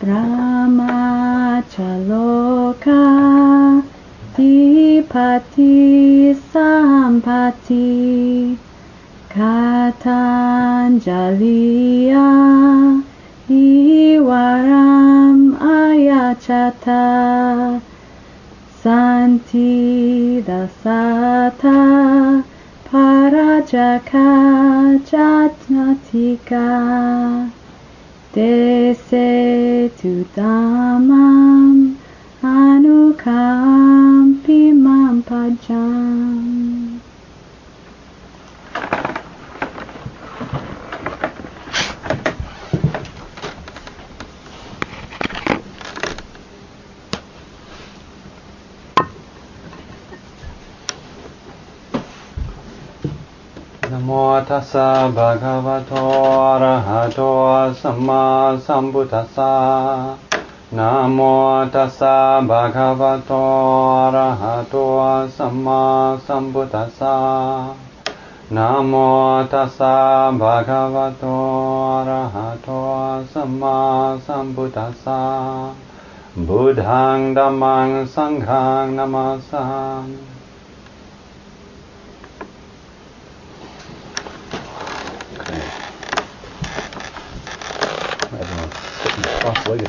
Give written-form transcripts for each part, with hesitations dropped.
Ramachaloka Dipati Sampati Katanjaliya Iwaram Ayachata Santi Dasata Parajaka Jatnatika Dese Tudamam Anukampi Mampajam. Namo tassa bhagavato arahato samma sambuddhassa. Namo tassa bhagavato arahato samma sambuddhassa. Namo tassa bhagavato arahato samma sambuddhassa. Buddhang dhammang sanghang namasami. Everyone's sitting cross-legged.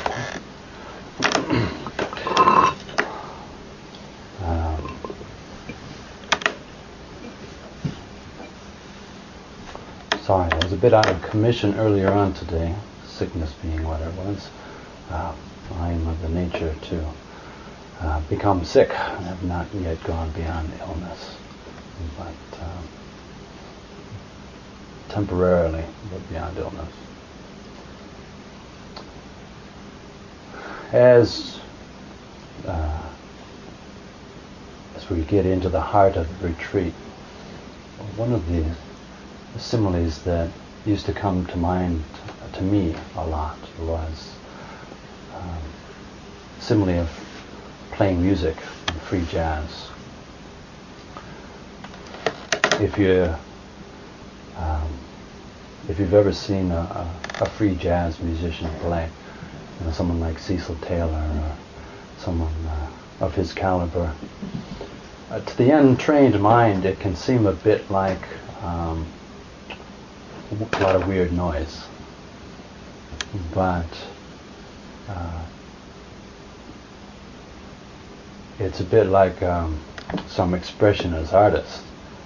Sorry, I was a bit out of commission earlier on today, sickness being what it was. I am of the nature to become sick. I have not yet gone beyond illness, but temporarily, but beyond illness. As we get into the heart of the retreat, one of the similes that used to come to mind to me a lot was simile of playing music and free jazz. If you've ever seen a free jazz musician play, someone like Cecil Taylor or someone of his caliber, to the untrained mind it can seem a bit like a lot of weird noise, but it's a bit like some expressionist artist.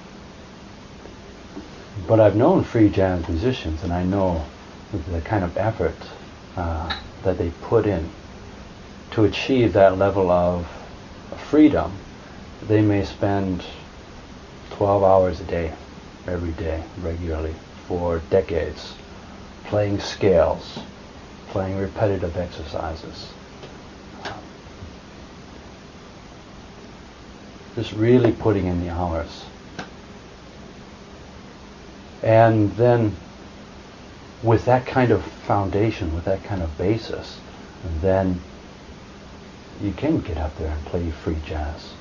But I've known free jazz musicians, and I know the kind of effort that they put in to achieve that level of freedom. They may spend 12 hours a day, every day, regularly, for decades, playing scales, playing repetitive exercises. Just really putting in the hours. And then with that kind of foundation, with that kind of basis, then you can get up there and play free jazz.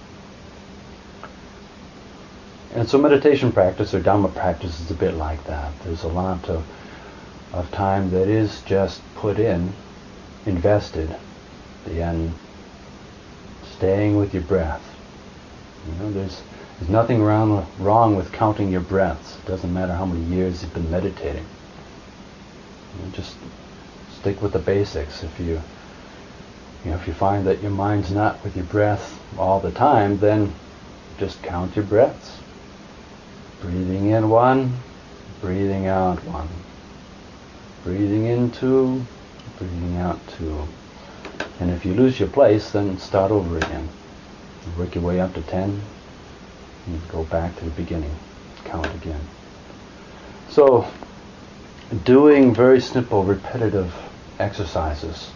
And so meditation practice or Dhamma practice is a bit like that. There's a lot of time that is just put in, invested, in staying with your breath. There's nothing wrong with counting your breaths. It doesn't matter how many years you've been meditating. Just stick with the basics. If you find that your mind's not with your breath all the time, then just count your breaths. Breathing in 1, breathing out 1. Breathing in 2, breathing out 2. And if you lose your place, then start over again. Work your way up to 10, and go back to the beginning. Count again. So, doing very simple, repetitive exercises,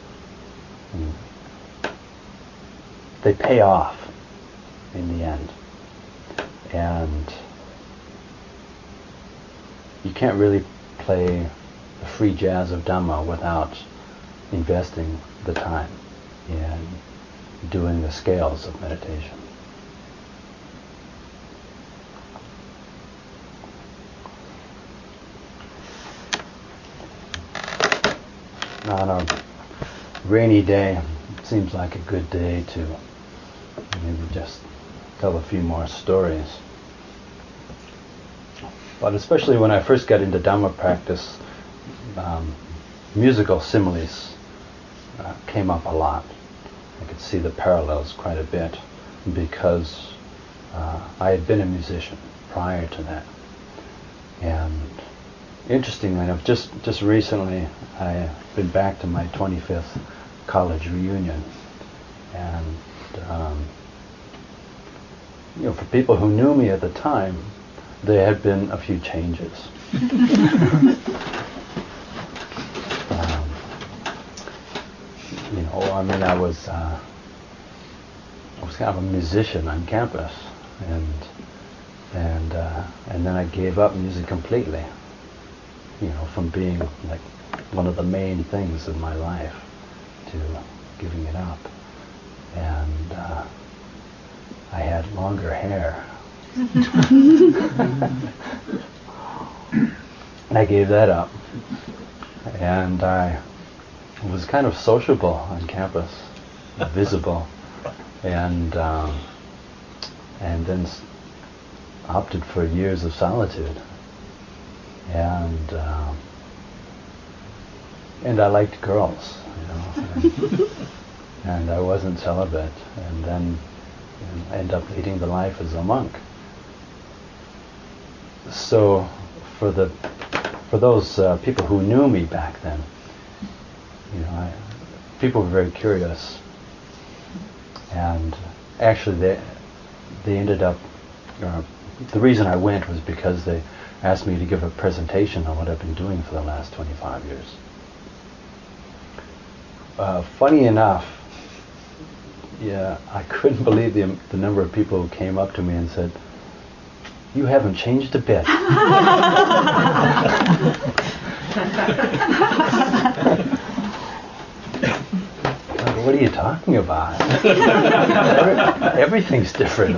they pay off in the end. And you can't really play the free jazz of Dhamma without investing the time in doing the scales of meditation. Now, rainy day seems like a good day to maybe just tell a few more stories. But especially when I first got into Dhamma practice, musical similes came up a lot. I could see the parallels quite a bit because I had been a musician prior to that. And interestingly enough, just recently I've been back to my 25th college reunion. And for people who knew me at the time, there had been a few changes. I was kind of a musician on campus, and then I gave up music completely. From being like one of the main things in my life to giving it up, and I had longer hair. I gave that up, and I was kind of sociable on campus, visible, and then opted for years of solitude, and I liked girls, and I wasn't celibate, and then end up leading the life as a monk. So for those people who knew me back then, people were very curious, and actually they ended up. The reason I went was because they asked me to give a presentation on what I've been doing for the last 25 years. Funny enough, I couldn't believe the number of people who came up to me and said, "You haven't changed a bit." What are you talking about? Everything's different.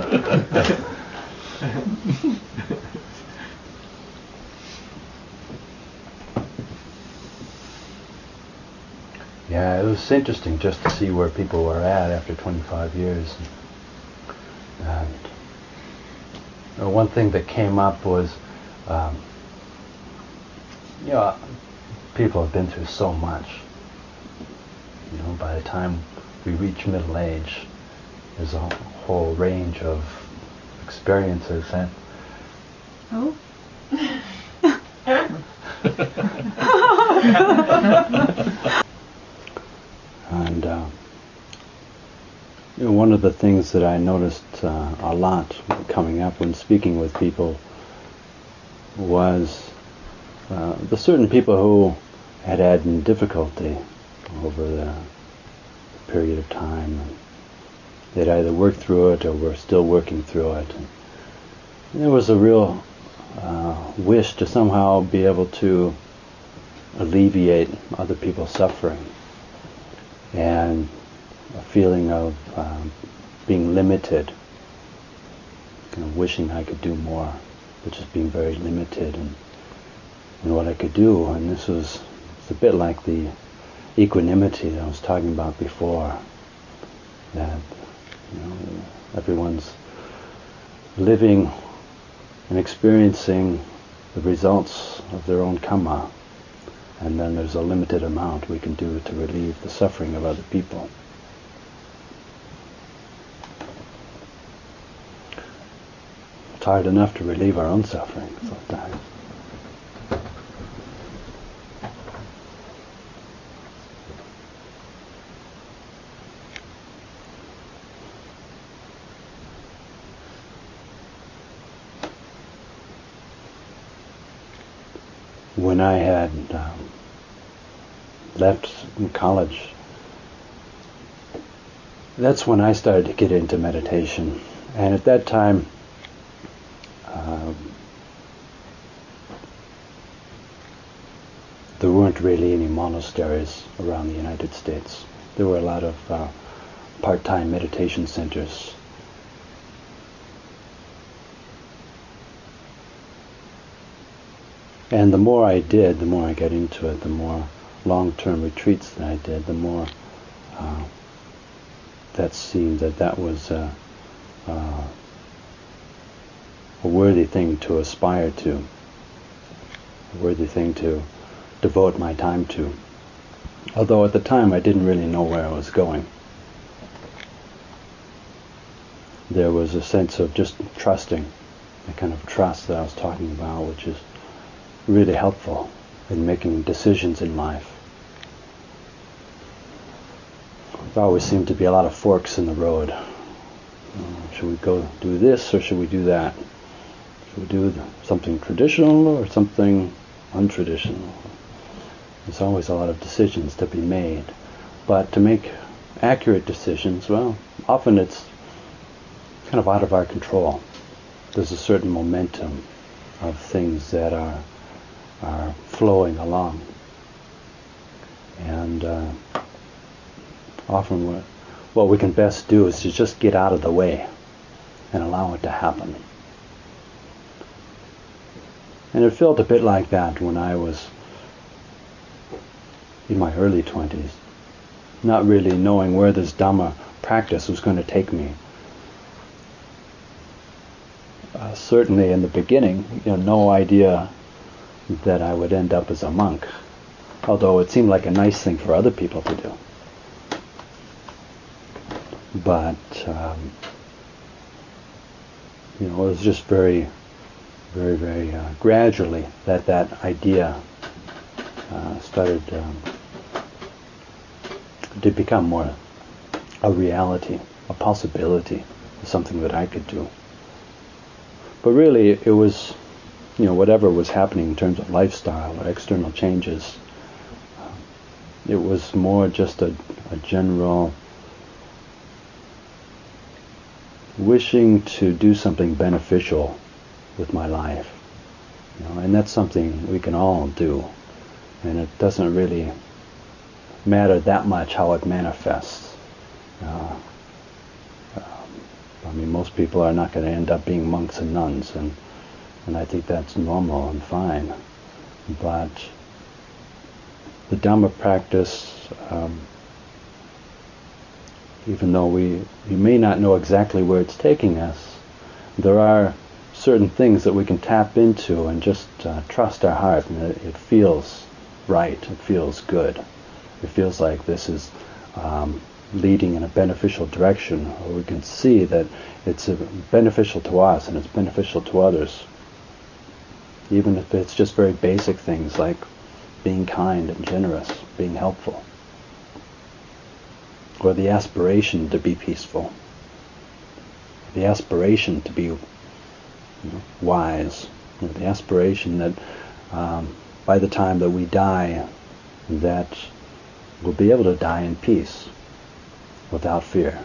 Yeah, it was interesting just to see where people were at after 25 years. And one thing that came up was, people have been through so much. By the time we reach middle age, there's a whole range of experiences that. Oh. And one of the things that I noticed a lot coming up when speaking with people was the certain people who had difficulty over the period of time. They'd either worked through it or were still working through it. And there was a real wish to somehow be able to alleviate other people's suffering, and a feeling of being limited, kind of wishing I could do more, but just being very limited in what I could do. And this was a bit like the equanimity that I was talking about before, that everyone's living and experiencing the results of their own karma, and then there's a limited amount we can do to relieve the suffering of other people. It's hard enough to relieve our own suffering sometimes. When I had left college, that's when I started to get into meditation. And at that time, there weren't really any monasteries around the United States. There were a lot of part-time meditation centers. And the more I did, the more I got into it, the more long-term retreats that I did, the more that seemed that was a worthy thing to aspire to, a worthy thing to devote my time to. Although at the time I didn't really know where I was going. There was a sense of just trusting, the kind of trust that I was talking about, which is really helpful in making decisions in life. There always seemed to be a lot of forks in the road. Should we go do this or should we do that? Should we do something traditional or something untraditional? There's always a lot of decisions to be made. But to make accurate decisions, well, often it's kind of out of our control. There's a certain momentum of things that are flowing along. And often what we can best do is to just get out of the way and allow it to happen. And it felt a bit like that when I was in my early 20s, not really knowing where this Dhamma practice was going to take me. Certainly in the beginning, no idea that I would end up as a monk, although it seemed like a nice thing for other people to do. But it was just very, very, very gradually that idea started to become more a reality, a possibility, something that I could do. But really, it was, whatever was happening in terms of lifestyle or external changes, it was more just a general wishing to do something beneficial with my life. And that's something we can all do. And it doesn't really matter that much how it manifests. Most people are not going to end up being monks and nuns, and I think that's normal and fine. But the Dhamma practice, even though we may not know exactly where it's taking us, there are certain things that we can tap into and just trust our heart, and it feels right, it feels good. It feels like this is leading in a beneficial direction, or we can see that it's beneficial to us and it's beneficial to others. Even if it's just very basic things like being kind and generous, being helpful, or the aspiration to be peaceful, the aspiration to be wise, the aspiration that by the time that we die, that we'll be able to die in peace, without fear.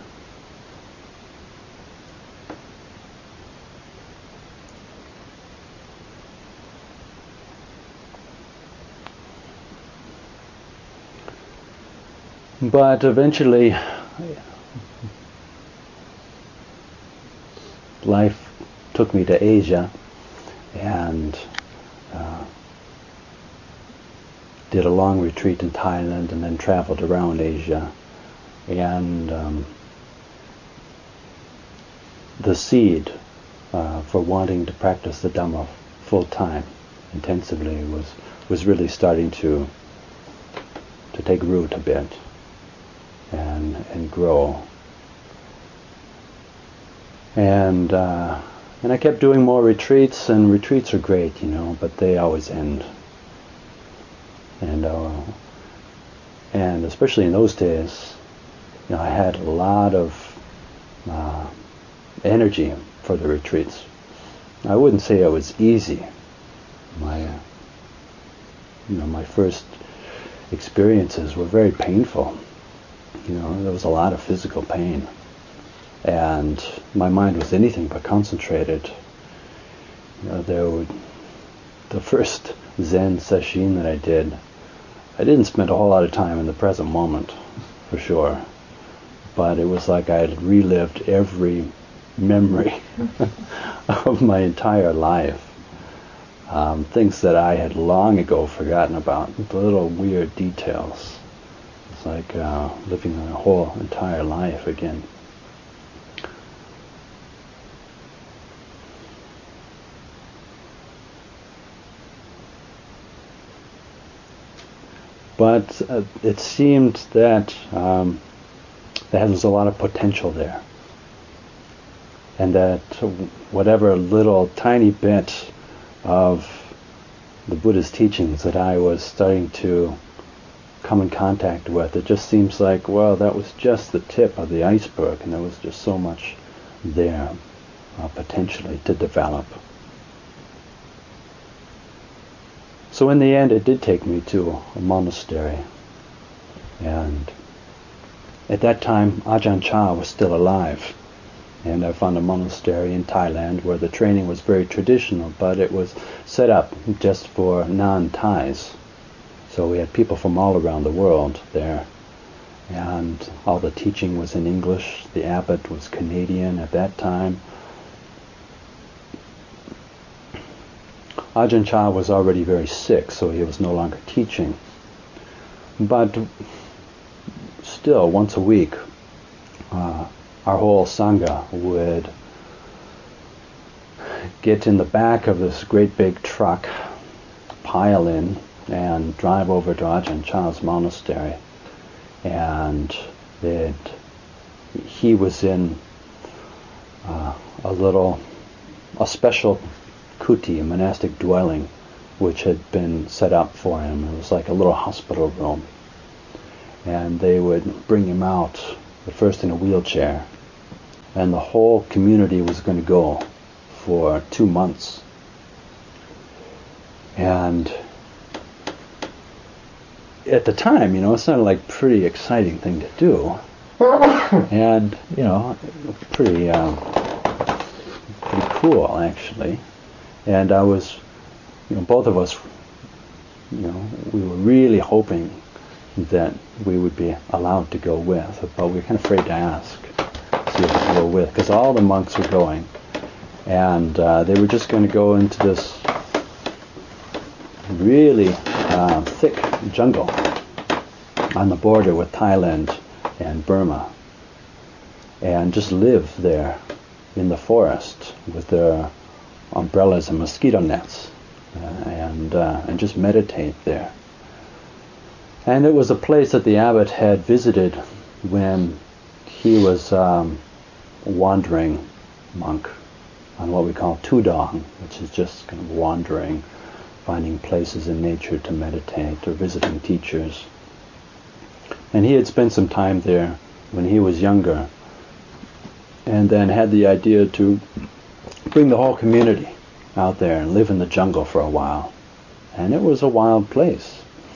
But eventually, life took me to Asia, and did a long retreat in Thailand, and then traveled around Asia. And the seed for wanting to practice the Dhamma full time, intensively, was really starting to take root a bit and grow. And I kept doing more retreats, and retreats are great, but they always end. And especially in those days, I had a lot of energy for the retreats. I wouldn't say it was easy. My first experiences were very painful. There was a lot of physical pain, and my mind was anything but concentrated. The first Zen session that I didn't spend a whole lot of time in the present moment, for sure. But it was like I had relived every memory of my entire life. Things that I had long ago forgotten about, the little weird details. It's like living a whole entire life again. But it seemed that there was a lot of potential there. And that whatever little tiny bit of the Buddha's teachings that I was starting to come in contact with, it just seems like, well, that was just the tip of the iceberg, and there was just so much there potentially to develop. So in the end, it did take me to a monastery, and at that time, Ajahn Chah was still alive, and I found a monastery in Thailand where the training was very traditional, but it was set up just for non-Thais. So we had people from all around the world there, and all the teaching was in English. The abbot was Canadian at that time. Ajahn Chah was already very sick, so he was no longer teaching. But still, once a week, our whole Sangha would get in the back of this great big truck, pile in, and drive over to Ajahn Chah's monastery. And he was in a special kuti, a monastic dwelling, which had been set up for him. It was like a little hospital room. And they would bring him out, at first in a wheelchair, and the whole community was going to go for 2 months. And at the time, it sounded like a pretty exciting thing to do. And, pretty cool, actually. And I was, both of us, we were really hoping that we would be allowed to go with, but we were kind of afraid to ask, see if we could go with, because all the monks were going, and they were just going to go into this really thick jungle on the border with Thailand and Burma, and just live there in the forest with their umbrellas and mosquito nets, and just meditate there. And it was a place that the abbot had visited when he was a wandering monk on what we call Tudong, which is just kind of wandering, finding places in nature to meditate, or visiting teachers. And he had spent some time there when he was younger, and then had the idea to bring the whole community out there and live in the jungle for a while. And it was a wild place.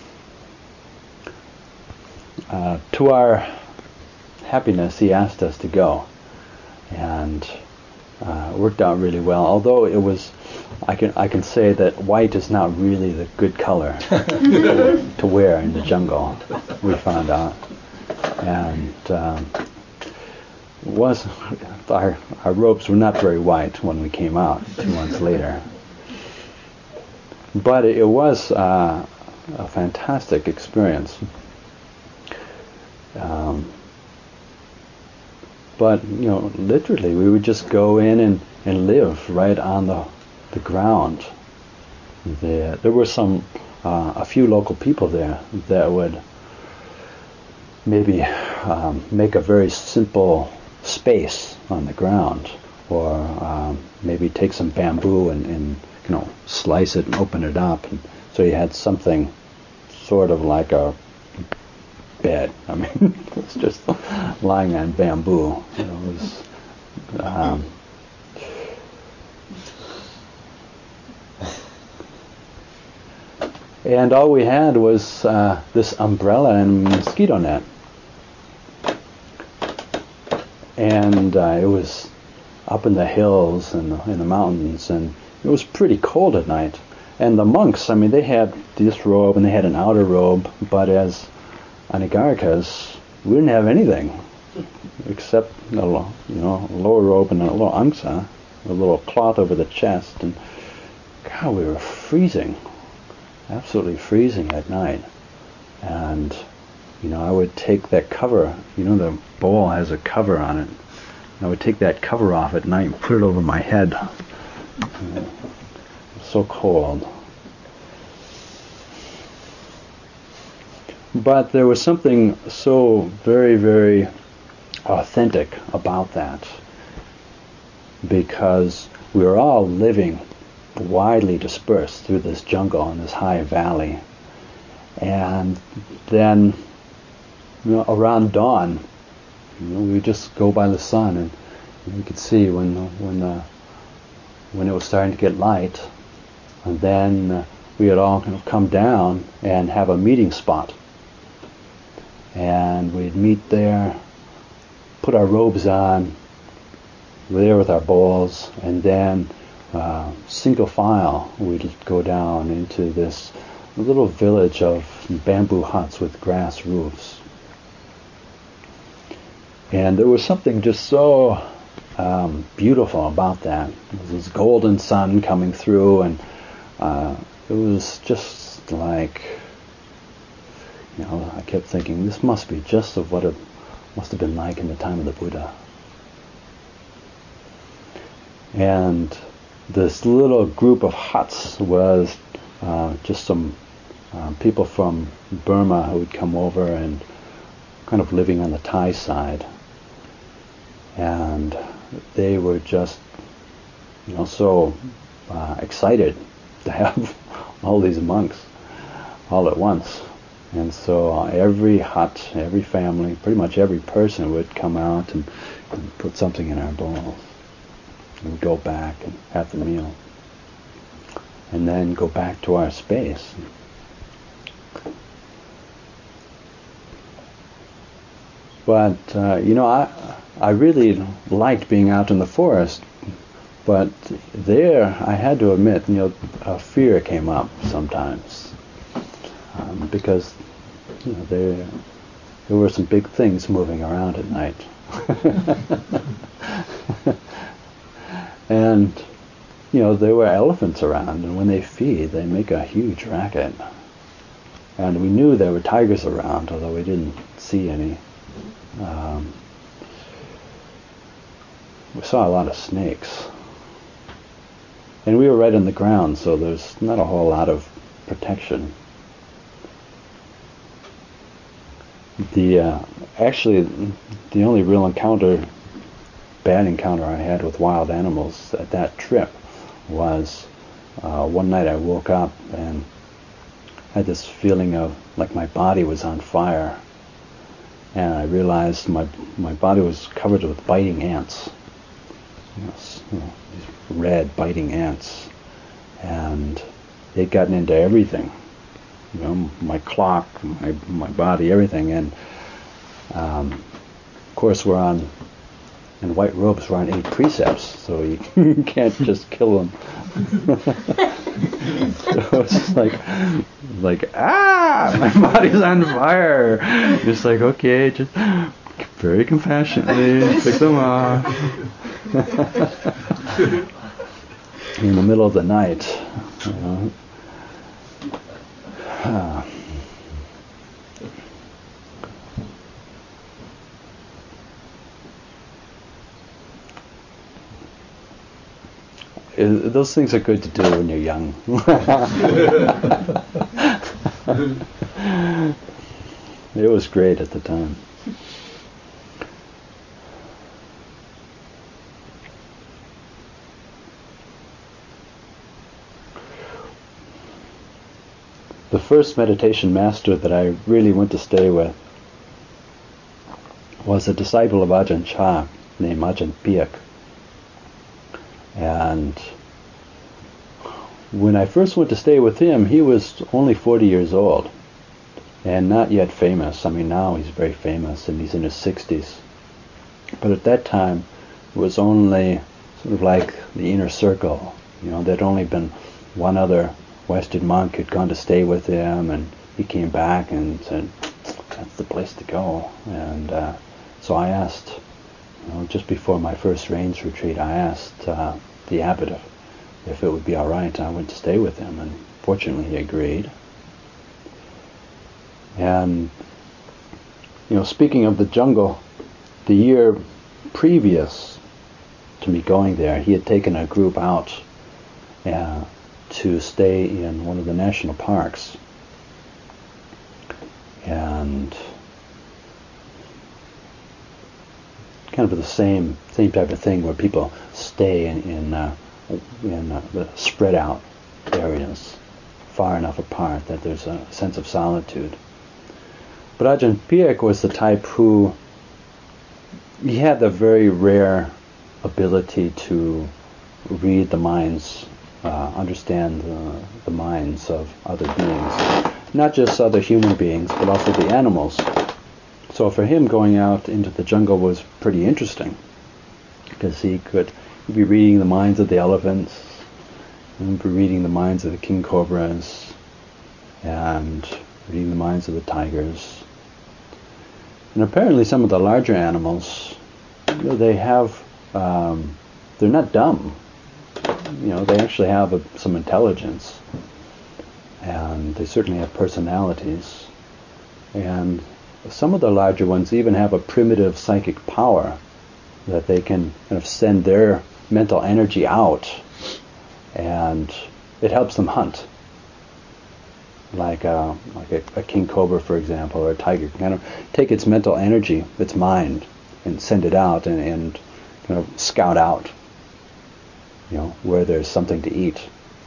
To our happiness, he asked us to go, and it worked out really well. Although it was, I can say that white is not really the good color to wear in the jungle. We found out, and our robes were not very white when we came out 2 months later. But it was a fantastic experience. But literally, we would just go in and live right on the ground. There were a few local people there that would maybe make a very simple space on the ground, or maybe take some bamboo and slice it and open it up, and so you had something sort of like a bed. It was just lying on bamboo. It was and all we had was this umbrella and mosquito net. And it was up in the hills and in the mountains, and it was pretty cold at night. And the monks, they had this robe and they had an outer robe, but as Anigarikas, we didn't have anything except a lower robe and a little angsa, a little cloth over the chest. And God, we were freezing, absolutely freezing at night. And I would take that cover, the bowl has a cover on it. I would take that cover off at night and put it over my head. So cold. But there was something so very, very authentic about that, because we were all living widely dispersed through this jungle and this high valley. And then, around dawn, we would just go by the sun, and you could see when it was starting to get light, and then we would all kind of come down and have a meeting spot. And we'd meet there, put our robes on, we're there with our bowls, and then single file we'd go down into this little village of bamboo huts with grass roofs. And there was something just so beautiful about that. There was this golden sun coming through, and it was just like, I kept thinking, this must be just of what it must have been like in the time of the Buddha. And this little group of huts was just some people from Burma who would come over and kind of living on the Thai side. And they were just, so excited to have all these monks all at once. And so every hut, every family, pretty much every person would come out and put something in our bowls. And we'd go back and have the meal. And then go back to our space. But, I really liked being out in the forest. But there, I had to admit, a fear came up sometimes. Because there were some big things moving around at night. And, there were elephants around, and when they feed, they make a huge racket. And we knew there were tigers around, although we didn't see any. We saw a lot of snakes. And we were right on the ground, so there's not a whole lot of protection. Actually, the only real bad encounter I had with wild animals at that trip was one night I woke up and had this feeling of like my body was on fire, and I realized my body was covered with biting ants, these red biting ants, and they'd gotten into everything. My clock, my body, everything. And of course in white robes we're on 8 precepts, so you can't just kill them. So it's just like, my body's on fire. Just like, okay, just very compassionately pick them off. In the middle of the night, those things are good to do when you're young. It was great at the time. The first meditation master that I really went to stay with was a disciple of Ajahn Chah named Ajahn Piak. And when I first went to stay with him, he was only 40 years old and not yet famous. I mean, now he's very famous and he's in his 60s. But at that time, it was only sort of like the inner circle. There'd only been one other Western monk who'd gone to stay with him, and he came back and said, that's the place to go. And so I asked, just before my first rains retreat, I asked the abbot if it would be all right. I went to stay with him, and fortunately he agreed. And speaking of the jungle, the year previous to me going there, he had taken a group out to stay in one of the national parks. And kind of the same type of thing where people stay in the spread out areas, far enough apart that there's a sense of solitude. But Ajahn Piak was the type who, he had the very rare ability to read the minds, understand the minds of other beings. Not just other human beings, but also the animals. So for him, going out into the jungle was pretty interesting, because he'd be reading the minds of the elephants, and be reading the minds of the king cobras, and reading the minds of the tigers. And apparently some of the larger animals, they have, they're not dumb. They actually have some intelligence. And they certainly have personalities. And some of the larger ones even have a primitive psychic power that they can kind of send their mental energy out, and it helps them hunt. Like a king cobra, for example, or a tiger can kind of take its mental energy, its mind, and send it out and kind of scout out, where there's something to eat.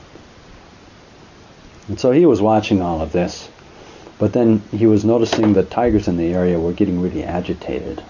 And so he was watching all of this, but then he was noticing that tigers in the area were getting really agitated.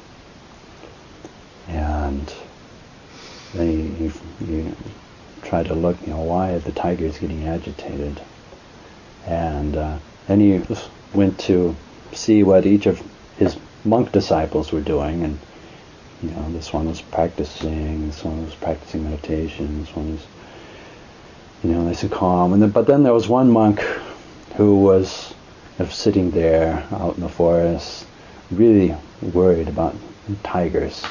And then he tried to look, why are the tigers getting agitated? And then he went to see what each of his monk disciples were doing, and this one was practicing, this one was practicing meditation, this one was nice and calm. But then there was one monk who was sitting there out in the forest, really worried about tigers.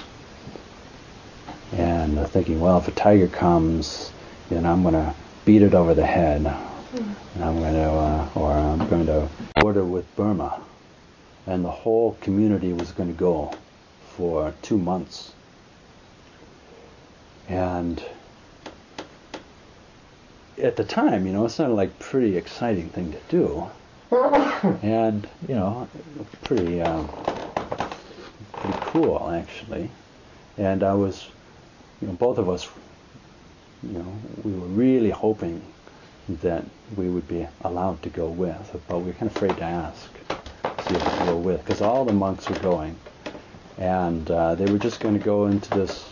And thinking, well, if a tiger comes, then I'm going to beat it over the head. And I'm going to border with Burma. And the whole community was going to go for 2 months. And at the time, it sounded like a pretty exciting thing to do. And, pretty cool, actually. And I was, both of us, we were really hoping that we would be allowed to go with, but we were kind of afraid to ask, see if we could go with, because all the monks were going. And they were just going to go into this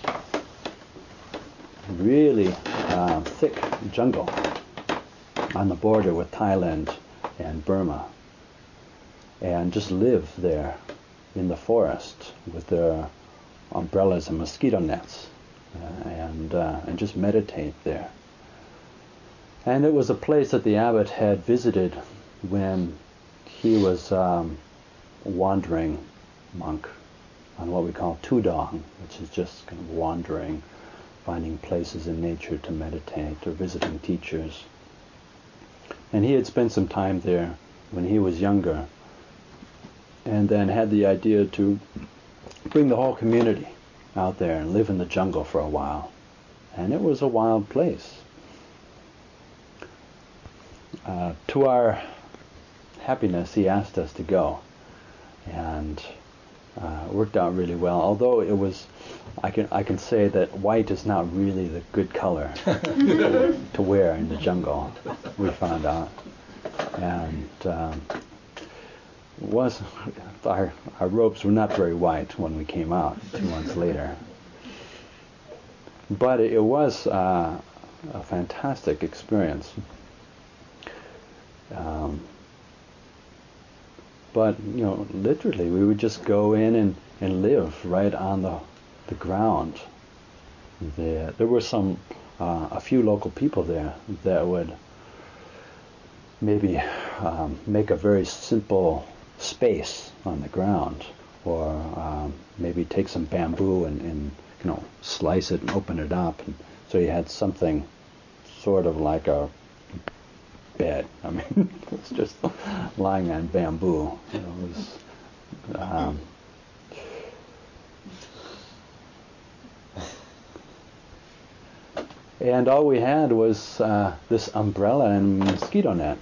really thick jungle on the border with Thailand and Burma, and just live there in the forest with their umbrellas and mosquito nets, and just meditate there. And it was a place that the abbot had visited when he was wandering monk on what we call Tudong, which is just kind of wandering, finding places in nature to meditate, or visiting teachers. And he had spent some time there when he was younger, and then had the idea to bring the whole community out there and live in the jungle for a while. And it was a wild place. To our happiness, he asked us to go, and it worked out really well. Although it was, I can say that white is not really the good color to wear in the jungle. We found out, and our robes were not very white when we came out 2 months later. But it was a fantastic experience. But literally, we would just go in and live right on the ground. There were a few local people there that would maybe make a very simple space on the ground, or maybe take some bamboo and slice it and open it up, and so you had something sort of like a bed. It's just lying on bamboo. It was And all we had was this umbrella and mosquito net.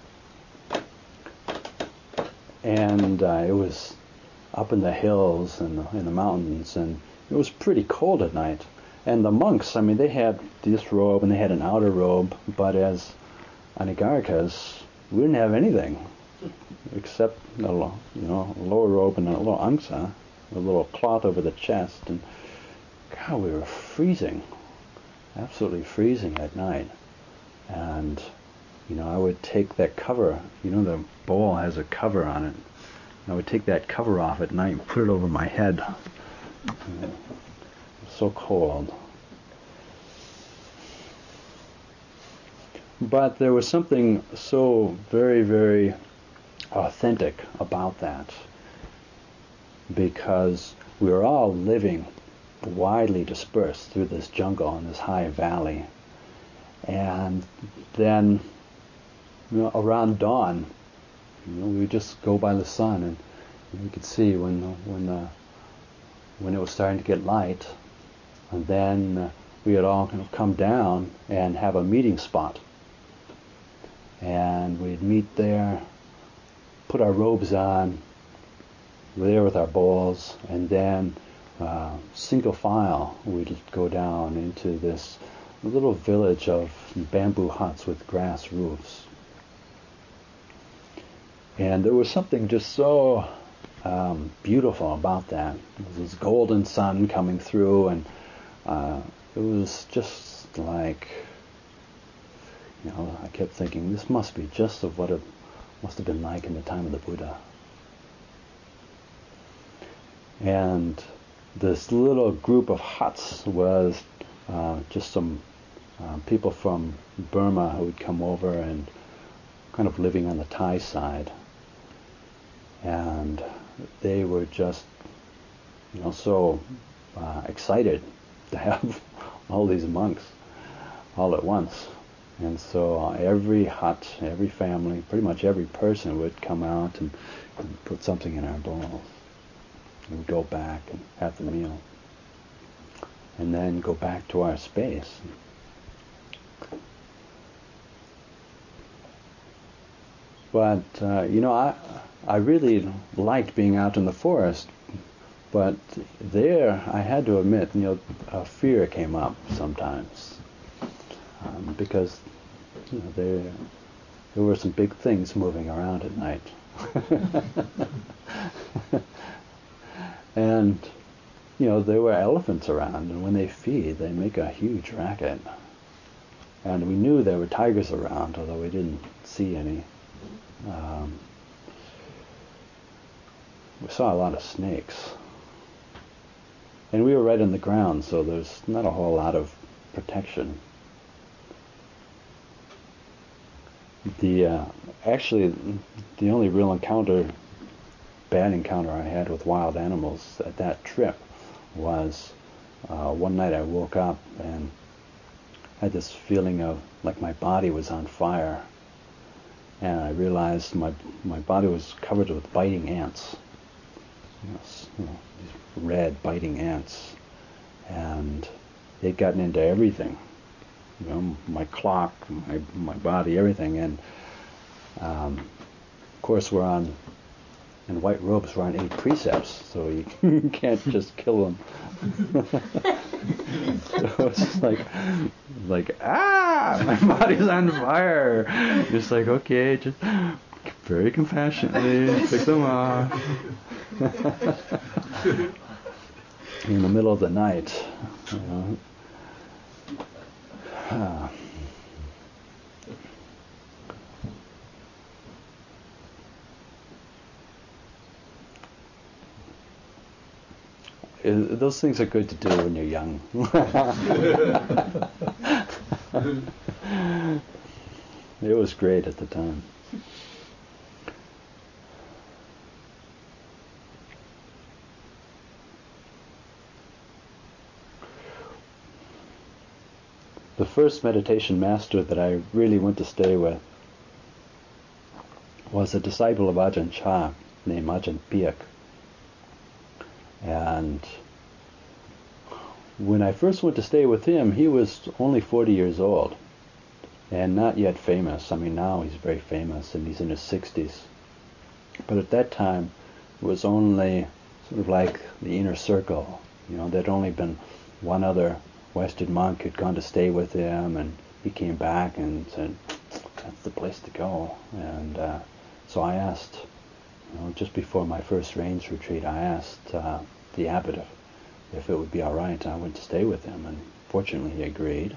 And it was up in the hills and in the mountains, and it was pretty cold at night. And the monks, I mean, they had this robe and they had an outer robe, but as Anagaricas, we didn't have anything except a lower robe and a little angsa, a little cloth over the chest. And God, we were freezing, absolutely freezing at night. And I would take that cover, the bowl has a cover on it. I would take that cover off at night and put it over my head. So cold. But there was something so very, very authentic about that, because we were all living widely dispersed through this jungle and this high valley. And then around dawn, we would just go by the sun, and we could see when it was starting to get light, and then we would all kind of come down and have a meeting spot, and we'd meet there, put our robes on, we're there with our bowls, and then single file we'd go down into this little village of bamboo huts with grass roofs. And there was something just so beautiful about that. There was this golden sun coming through, and it was just like, I kept thinking, this must be just of what it must have been like in the time of the Buddha. And this little group of huts was just some people from Burma who would come over and kind of living on the Thai side. And they were just, so excited to have all these monks all at once. And so every hut, every family, pretty much every person would come out and put something in our bowls. And we'd go back and have the meal. And then go back to our space. But, I really liked being out in the forest. But there, I had to admit, a fear came up sometimes. Because there were some big things moving around at night. And, there were elephants around, and when they feed, they make a huge racket. And we knew there were tigers around, although we didn't see any. We saw a lot of snakes. And we were right on the ground, so there's not a whole lot of protection. Actually, the only real bad encounter I had with wild animals at that trip was one night I woke up and had this feeling of like my body was on fire, and I realized my body was covered with biting ants, these red biting ants, and they'd gotten into everything. My clock, my body, everything. And of course in white robes we're on 8 precepts, so you can't just kill them. So it's like my body's on fire. Just like, okay, just very compassionately pick them off. In the middle of the night, those things are good to do when you're young. It was great at the time. The first meditation master that I really went to stay with was a disciple of Ajahn Chah named Ajahn Piak. And when I first went to stay with him, he was only 40 years old and not yet famous. I mean, now he's very famous and he's in his 60s. But at that time, it was only sort of like the inner circle. You know, there'd only been one other Western monk who'd gone to stay with him, and he came back and said, "That's the place to go." And so I asked, just before my first rains retreat, I asked the abbot if it would be all right. I went to stay with him, and fortunately he agreed.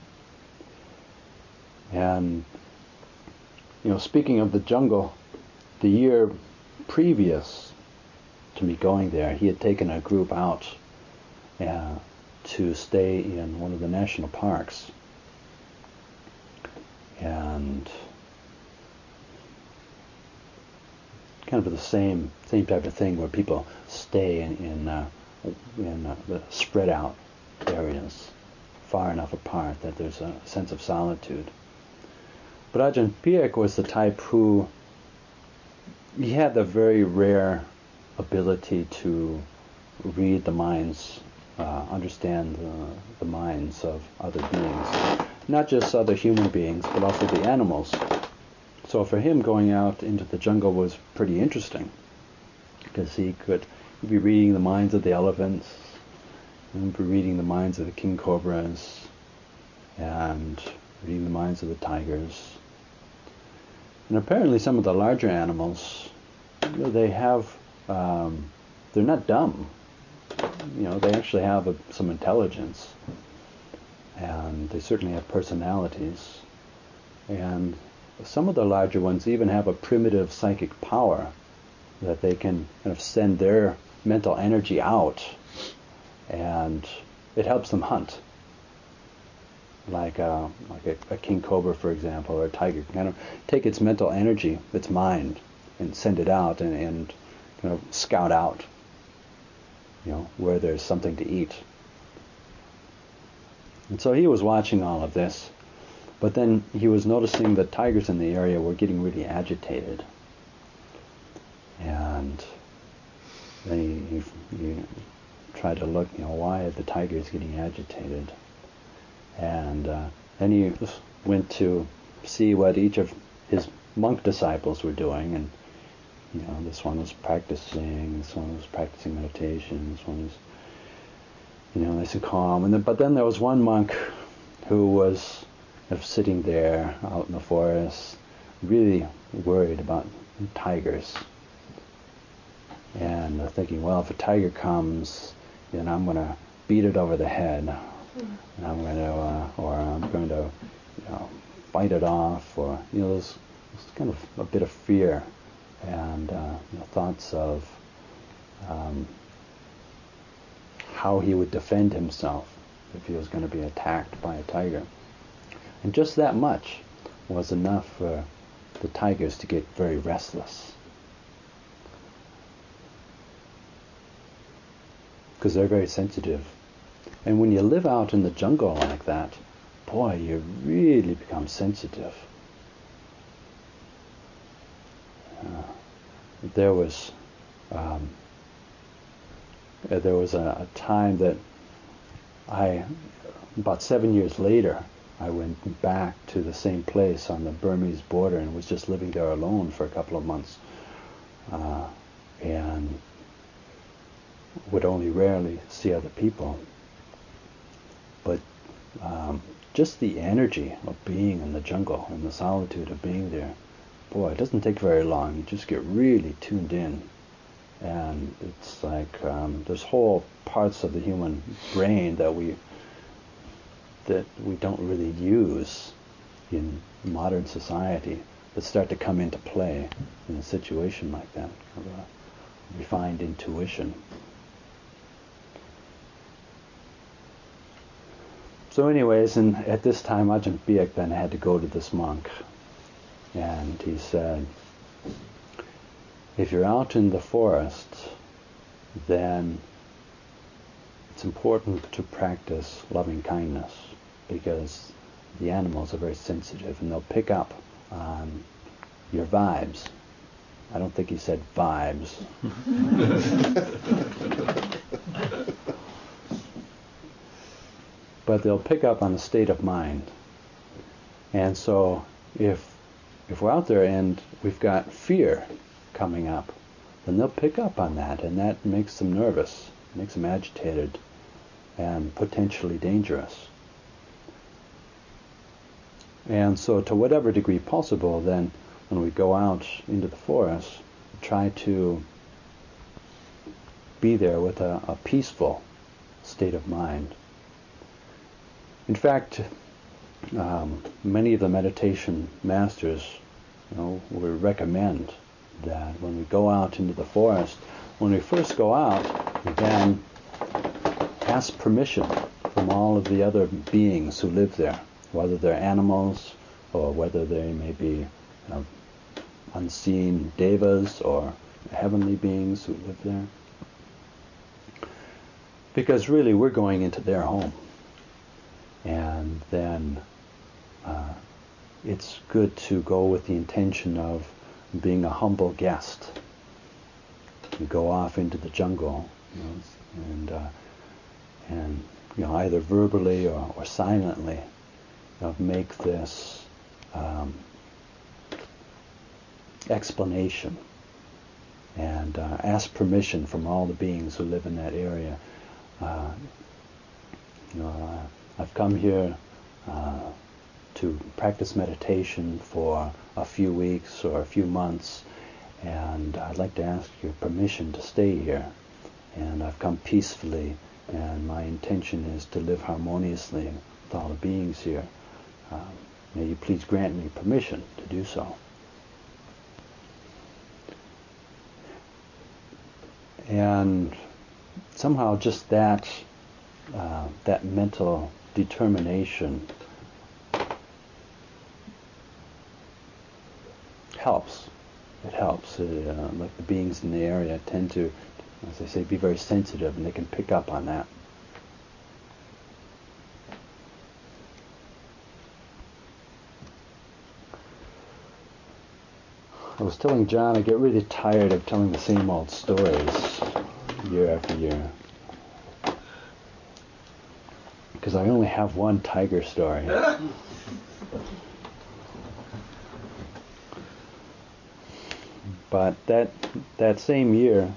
And speaking of the jungle, the year previous to me going there, he had taken a group out to stay in one of the national parks, and kind of the same type of thing where people stay in the spread out areas, far enough apart that there's a sense of solitude. But Ajahn Piak was the type who, he had the very rare ability to read the minds, understand the minds of other beings, not just other human beings, but also the animals. So for him, going out into the jungle was pretty interesting, because he'd be reading the minds of the elephants, and be reading the minds of the king cobras, and reading the minds of the tigers. And apparently some of the larger animals, they have, they're not dumb. They actually have some intelligence, and they certainly have personalities. And some of the larger ones even have a primitive psychic power that they can kind of send their mental energy out, and it helps them hunt. Like a king cobra, for example, or a tiger can kind of take its mental energy, its mind, and send it out and kind of scout out, where there's something to eat. And so he was watching all of this, but then he was noticing that tigers in the area were getting really agitated. And then he tried to look, why are the tigers getting agitated? And then he went to see what each of his monk disciples were doing, and this one was practicing, this one was practicing meditation, this one was nice and calm. But then there was one monk who was sitting there out in the forest, really worried about tigers, and thinking, well, if a tiger comes, then I'm going to beat it over the head. And I'm going to fight it off, or there's kind of a bit of fear and thoughts of how he would defend himself if he was going to be attacked by a tiger. And just that much was enough for the tigers to get very restless, because they're very sensitive. And when you live out in the jungle like that, boy, you really become sensitive. There was a time that about 7 years later, I went back to the same place on the Burmese border and was just living there alone for a couple of months, and would only rarely see other people. But just the energy of being in the jungle and the solitude of being there, boy, it doesn't take very long. You just get really tuned in. And it's like there's whole parts of the human brain that we don't really use in modern society that start to come into play in a situation like that, of a refined intuition. So anyways, and at this time Ajahn Piak then had to go to this monk, and he said, if you're out in the forest, then it's important to practice loving kindness, because the animals are very sensitive and they'll pick up on your vibes. I don't think he said vibes. but they'll pick up on the state of mind. And so if we're out there and we've got fear coming up, then they'll pick up on that, and that makes them nervous, makes them agitated, and potentially dangerous. And so to whatever degree possible, then when we go out into the forest, try to be there with a peaceful state of mind. In fact, many of the meditation masters, would recommend that when we go out into the forest, when we first go out, we then ask permission from all of the other beings who live there, whether they're animals or whether they may be unseen devas or heavenly beings who live there. Because really we're going into their home. And then it's good to go with the intention of being a humble guest. You go off into the jungle, and either verbally or silently, make this explanation and ask permission from all the beings who live in that area. I've come here to practice meditation for a few weeks or a few months, and I'd like to ask your permission to stay here. And I've come peacefully, and my intention is to live harmoniously with all the beings here. May you please grant me permission to do so. And somehow just that mental determination helps. It helps. Like the beings in the area tend to, as I say, be very sensitive, and they can pick up on that. I was telling John I get really tired of telling the same old stories year after year. Because I only have one tiger story. But that same year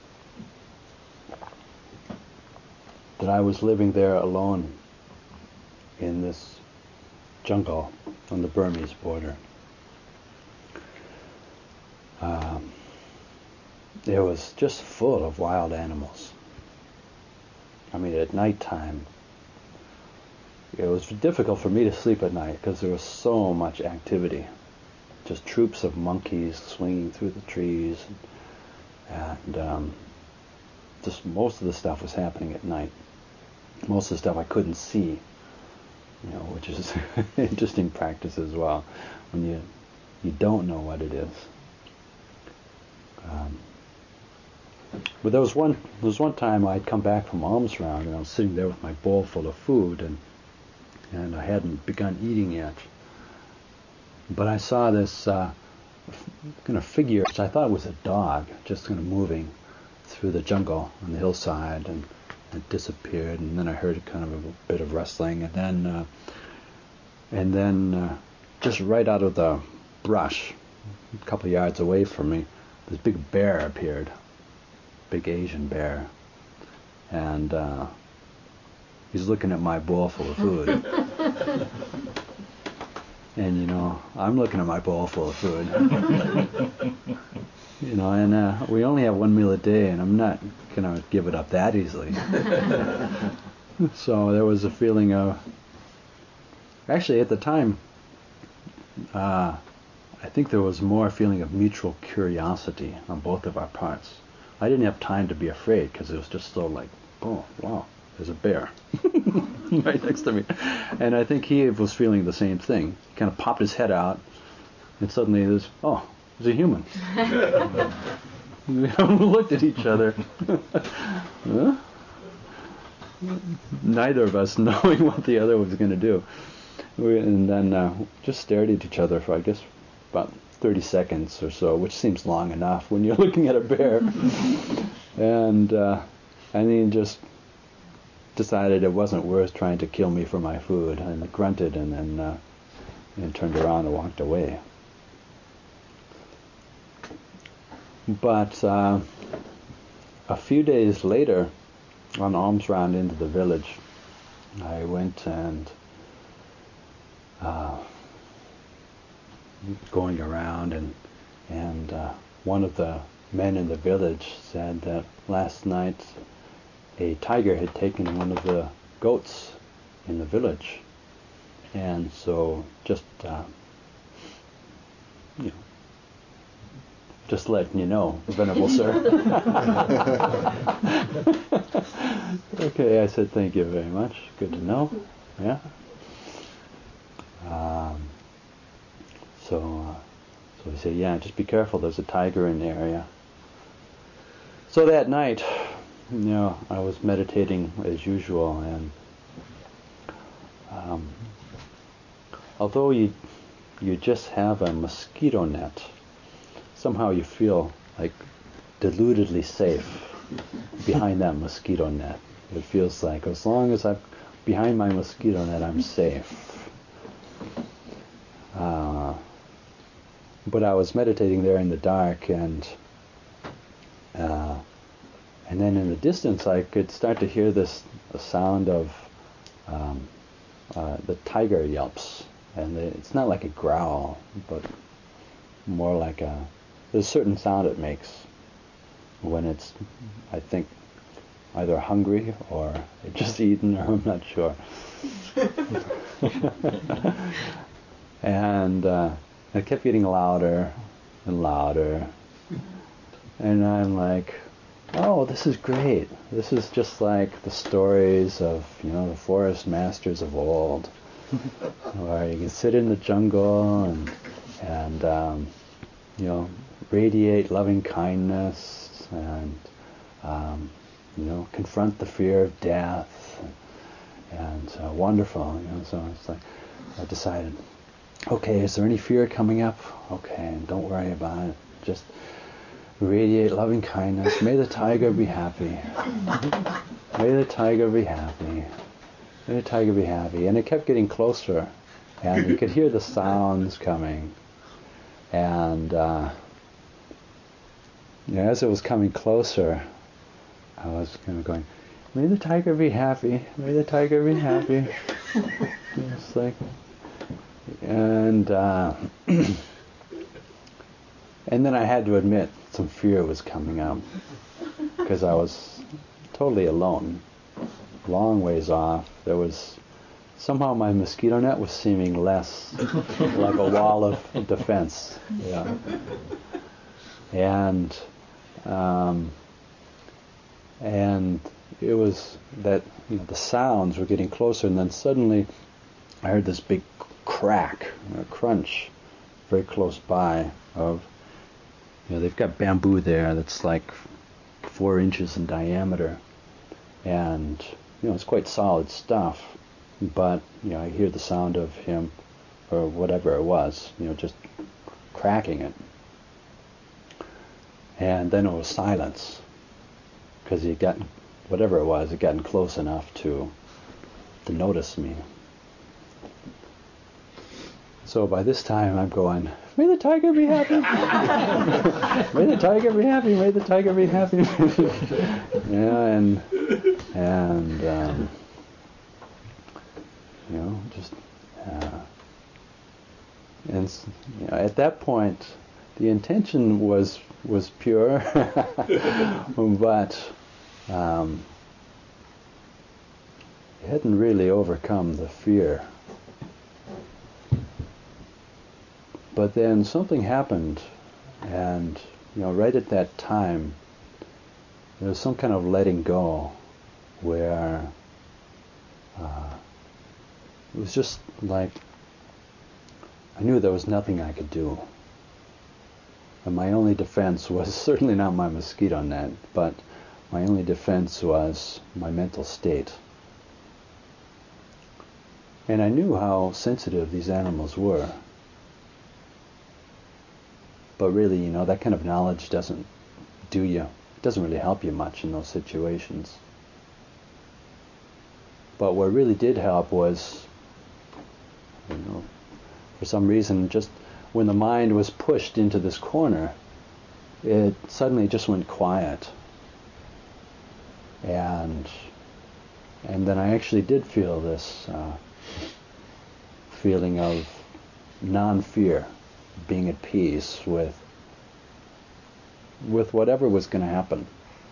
that I was living there alone in this jungle on the Burmese border, it was just full of wild animals. I mean, at nighttime, it was difficult for me to sleep at night because there was so much activity. Just troops of monkeys swinging through the trees, and just most of the stuff was happening at night. Most of the stuff I couldn't see, which is interesting practice as well, when you don't know what it is. But there was one time I'd come back from alms round, and I was sitting there with my bowl full of food, and I hadn't begun eating yet. But I saw this kind of figure, which I thought was a dog, just kind of moving through the jungle on the hillside, and it disappeared. And then I heard kind of a bit of rustling, and then just right out of the brush, a couple of yards away from me, this big bear appeared, big Asian bear, and he's looking at my bowl full of food. And I'm looking at my bowl full of food. And we only have one meal a day, and I'm not gonna give it up that easily. So there was a feeling of, actually at the time, I think there was more a feeling of mutual curiosity on both of our parts. I didn't have time to be afraid because it was just so like, oh wow, there's a bear right next to me. And I think he was feeling the same thing. He kind of popped his head out, and suddenly there's a human. We looked at each other. Huh? Neither of us knowing what the other was going to do. And then just stared at each other for, I guess, about 30 seconds or so, which seems long enough when you're looking at a bear. And then just decided it wasn't worth trying to kill me for my food, and grunted and then turned around and walked away. But a few days later, on alms round into the village, I went and going around, and one of the men in the village said that last night a tiger had taken one of the goats in the village, and so just just letting you know, Venerable Sir. Okay, I said thank you very much. Good to know. Yeah. So he said, yeah, just be careful. There's a tiger in the area. So that night, I was meditating as usual, and although you just have a mosquito net, somehow you feel like deludedly safe behind that mosquito net. It feels like as long as I'm behind my mosquito net, I'm safe. But I was meditating there in the dark, and then in the distance I could start to hear the sound of the tiger yelps, and it's not like a growl, but more like there's a certain sound it makes when it's, I think, either hungry or just eaten, or I'm not sure. And it kept getting louder and louder, and I'm like, oh, this is great. This is just like the stories of, the forest masters of old, where you can sit in the jungle and radiate loving kindness and confront the fear of death, and wonderful. So it's like I decided, okay, is there any fear coming up? Okay, don't worry about it. Just radiate loving kindness. May the tiger be happy. May the tiger be happy. May the tiger be happy. And it kept getting closer, and you could hear the sounds coming. And as it was coming closer, I was kind of going, may the tiger be happy. May the tiger be happy. It's like, and and then I had to admit some fear was coming up, because I was totally alone, long ways off. There was somehow my mosquito net was seeming less like a wall of defense. Yeah. And it was that the sounds were getting closer, and then suddenly I heard this big crack, a crunch, very close by. Of they've got bamboo there that's like 4 inches in diameter, and it's quite solid stuff. But I hear the sound of him, or whatever it was, just cracking it, and then it was silence, because he got whatever it was, it gotten close enough to notice me. So by this time I'm going, may the tiger be happy. May the tiger be happy. May the tiger be happy. At that point the intention was pure, but it hadn't really overcome the fear. But then something happened, and right at that time there was some kind of letting go, where it was just like I knew there was nothing I could do, and my only defense was certainly not my mosquito net, but my only defense was my mental state. And I knew how sensitive these animals were. But really, that kind of knowledge doesn't really help you much in those situations. But what really did help was, for some reason, just when the mind was pushed into this corner, it suddenly just went quiet. And then I actually did feel this feeling of non-fear, being at peace with whatever was going to happen.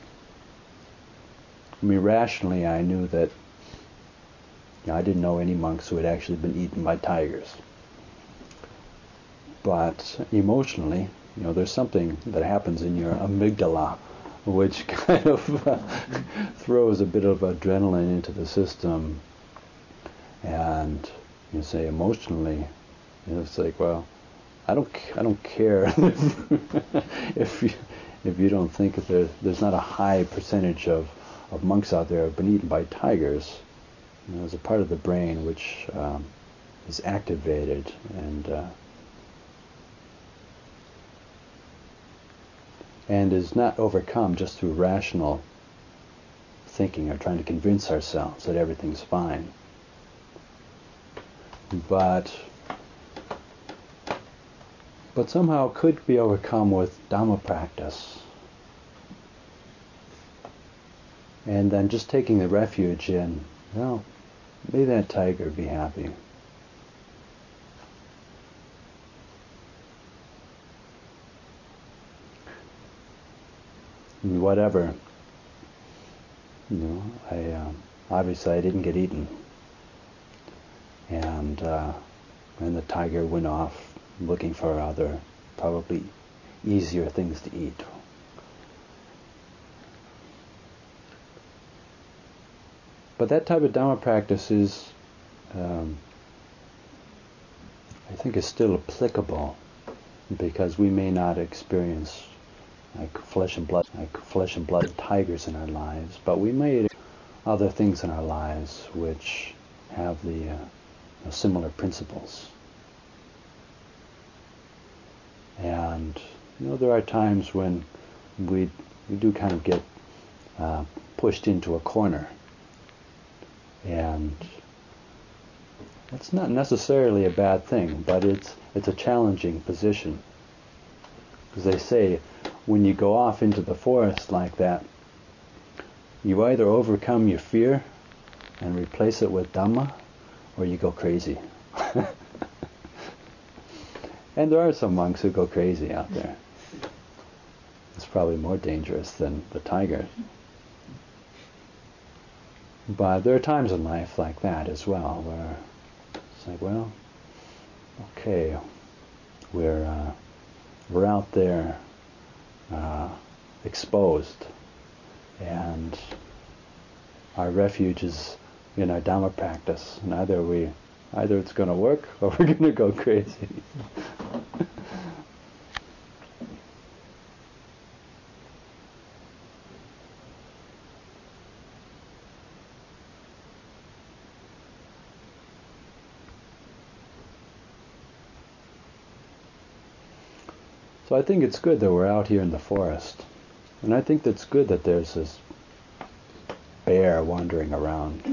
I mean, rationally, I knew that I didn't know any monks who had actually been eaten by tigers. But emotionally, there's something that happens in your amygdala which kind of throws a bit of adrenaline into the system. And you say emotionally, it's like, well, I don't care if you don't think that there's not a high percentage of monks out there who have been eaten by tigers. There's a part of the brain which is activated and is not overcome just through rational thinking or trying to convince ourselves that everything's fine. But somehow could be overcome with Dhamma practice. And then just taking the refuge in, well, may that tiger be happy. Whatever, obviously I didn't get eaten, and the tiger went off looking for other, probably easier things to eat. But that type of Dhamma practice is, I think, is still applicable, because we may not experience like flesh and blood tigers in our lives, but we may other things in our lives which have the similar principles. And there are times when we do kind of get pushed into a corner, and that's not necessarily a bad thing, but it's a challenging position, because they say, when you go off into the forest like that, you either overcome your fear and replace it with Dhamma, or you go crazy. And there are some monks who go crazy out there. It's probably more dangerous than the tiger. But there are times in life like that as well, where it's like, well, okay, we're out there exposed, and our refuge is in our Dhamma practice, and either it's going to work or we're going to go crazy. So I think it's good that we're out here in the forest. And I think that's good that there's this bear wandering around.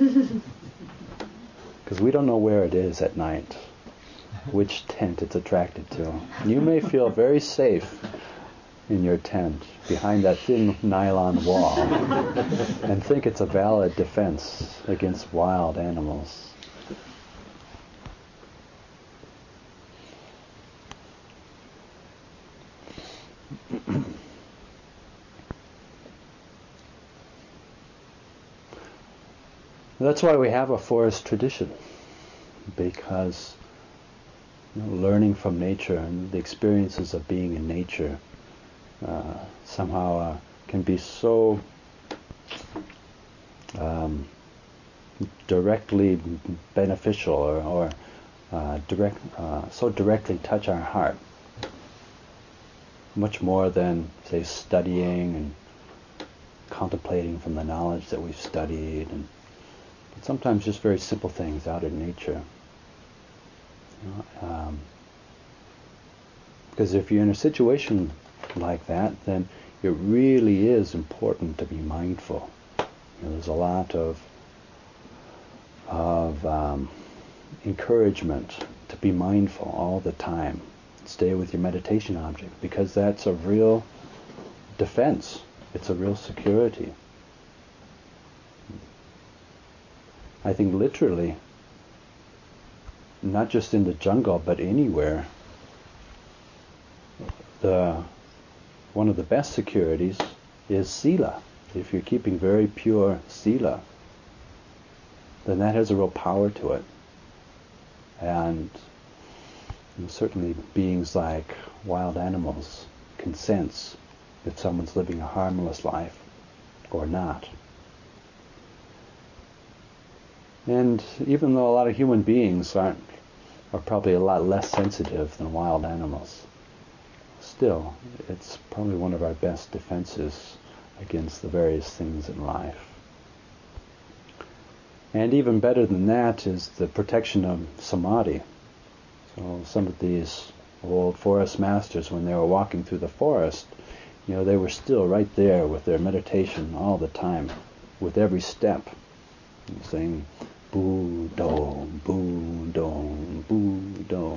Because we don't know where it is at night, which tent it's attracted to. You may feel very safe in your tent behind that thin nylon wall and think it's a valid defense against wild animals. That's why we have a forest tradition, because learning from nature and the experiences of being in nature somehow can be so directly beneficial or so directly touch our heart, much more than, say, studying and contemplating from the knowledge that we've studied, and sometimes just very simple things out in nature. Because if you're in a situation like that, then it really is important to be mindful. There's a lot of of encouragement to be mindful all the time. Stay with your meditation object, because that's a real defense. It's a real security. I think literally, not just in the jungle, but anywhere, one of the best securities is sila. If you're keeping very pure sila, then that has a real power to it. And certainly beings like wild animals can sense if someone's living a harmless life or not. And even though a lot of human beings are probably a lot less sensitive than wild animals, still, it's probably one of our best defenses against the various things in life. And even better than that is the protection of samadhi. So some of these old forest masters, when they were walking through the forest, they were still right there with their meditation all the time, with every step, saying, Bu-do, Bu-do, Bu-do.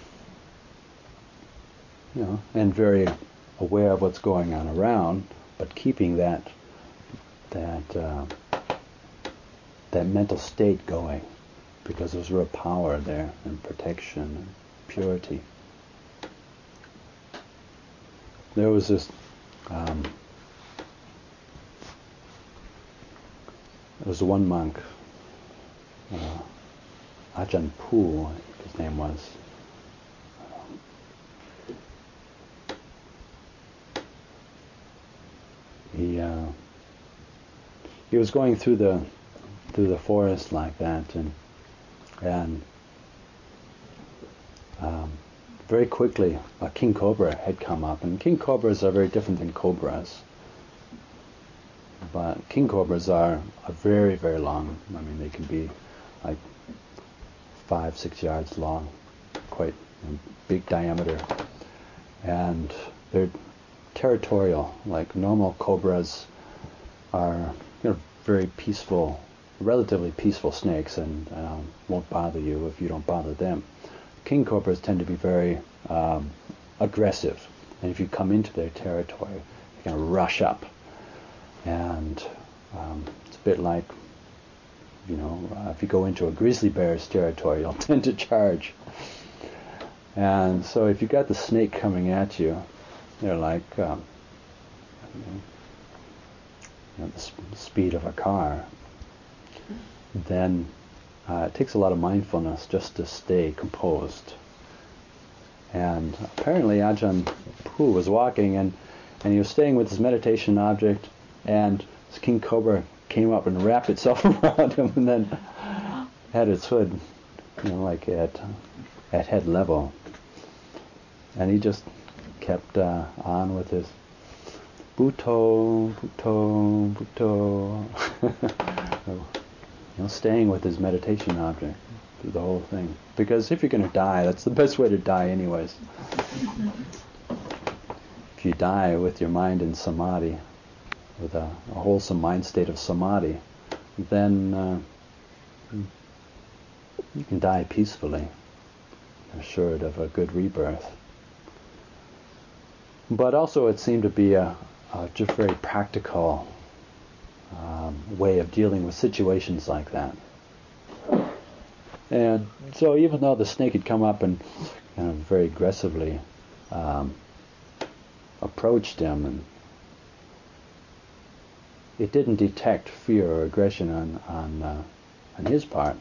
And very aware of what's going on around, but keeping that mental state going, because there's real power there, and protection, and purity. There was this there was one monk, Ajahn Poo, I think his name was. He was going through the forest like that, and very quickly a king cobra had come up, and king cobras are very different than cobras. But king cobras are very, very long. I mean, they can be like 5-6 yards long, quite big diameter, and they're territorial. Like normal cobras are, very peaceful, relatively peaceful snakes, and won't bother you if you don't bother them. King cobras tend to be very aggressive, and if you come into their territory, they're going to rush up. And it's a bit like, if you go into a grizzly bear's territory, you'll tend to charge. And so if you got the snake coming at you, they're like the speed of a car. Then it takes a lot of mindfulness just to stay composed. And apparently Ajahn Poo was walking, and he was staying with his meditation object, and this king cobra came up and wrapped itself around him, and then had its hood, like at head level. And he just kept on with his Bhutto, Bhutto, Bhutto. Staying with his meditation object through the whole thing. Because if you're going to die, that's the best way to die anyways. If you die with your mind in samadhi, with a wholesome mind state of samadhi, then you can die peacefully, assured of a good rebirth. But also it seemed to be a just very practical way of dealing with situations like that. And so even though the snake had come up and kind of very aggressively approached him, and it didn't detect fear or aggression on his part.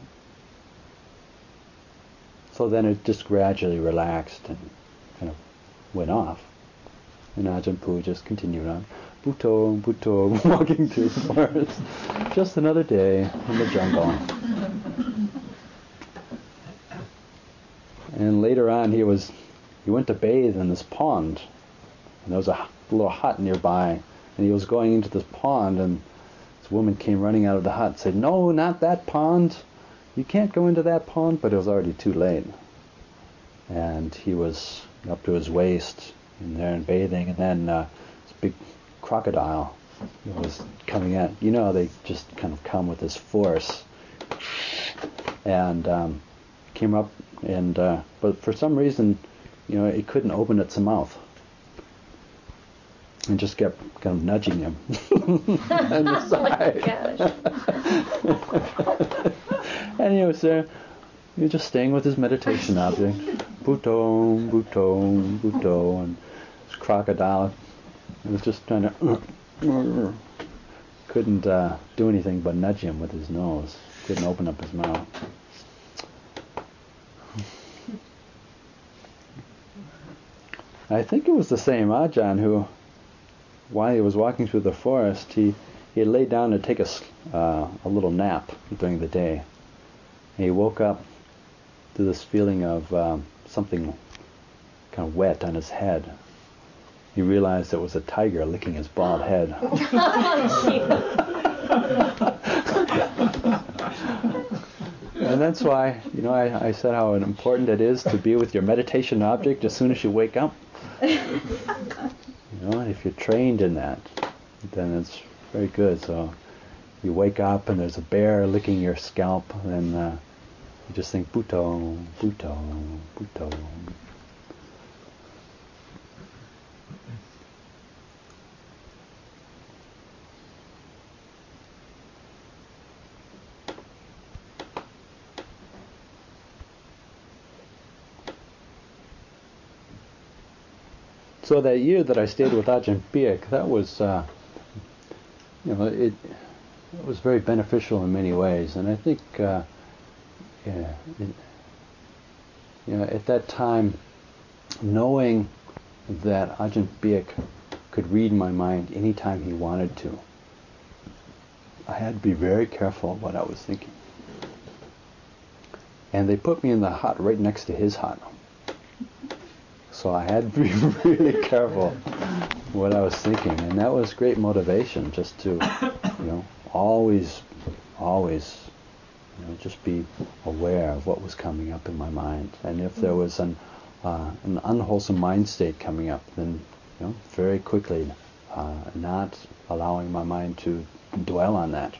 So then it just gradually relaxed and kind of went off. And Ajahn Poo just continued on, Bhutto, Bhutto, walking through the forest. Just another day in the jungle. And later on he went to bathe in this pond. And there was a little hut nearby. And he was going into this pond, and this woman came running out of the hut and said, "No, not that pond. You can't go into that pond." But it was already too late. And he was up to his waist in there and bathing, and then this big crocodile was coming at. They just kind of come with this force. and came up, and but for some reason, it couldn't open its mouth, and just kept kind of nudging him on the side. And he was there, he was just staying with his meditation object, Bhutto, Bhutto, Bhutto, and this crocodile. He was just trying to. Couldn't do anything but nudge him with his nose. Couldn't open up his mouth. I think it was the same Ajahn who, while he was walking through the forest, he had laid down to take a little nap during the day. And he woke up to this feeling of something kind of wet on his head. He realized it was a tiger licking his bald head. And that's why, I said how important it is to be with your meditation object as soon as you wake up. And if you're trained in that, then it's very good. So you wake up and there's a bear licking your scalp, and you just think, Bhutto, Bhutto, Bhutto. So that year that I stayed with Ajahn Biak, that was, it was very beneficial in many ways, and I think, at that time, knowing that Ajahn Biak could read my mind anytime he wanted to, I had to be very careful what I was thinking. And they put me in the hut right next to his hut. So I had to be really careful what I was thinking, and that was great motivation, just to, always, just be aware of what was coming up in my mind, and if there was an unwholesome mind state coming up, then, very quickly, not allowing my mind to dwell on that.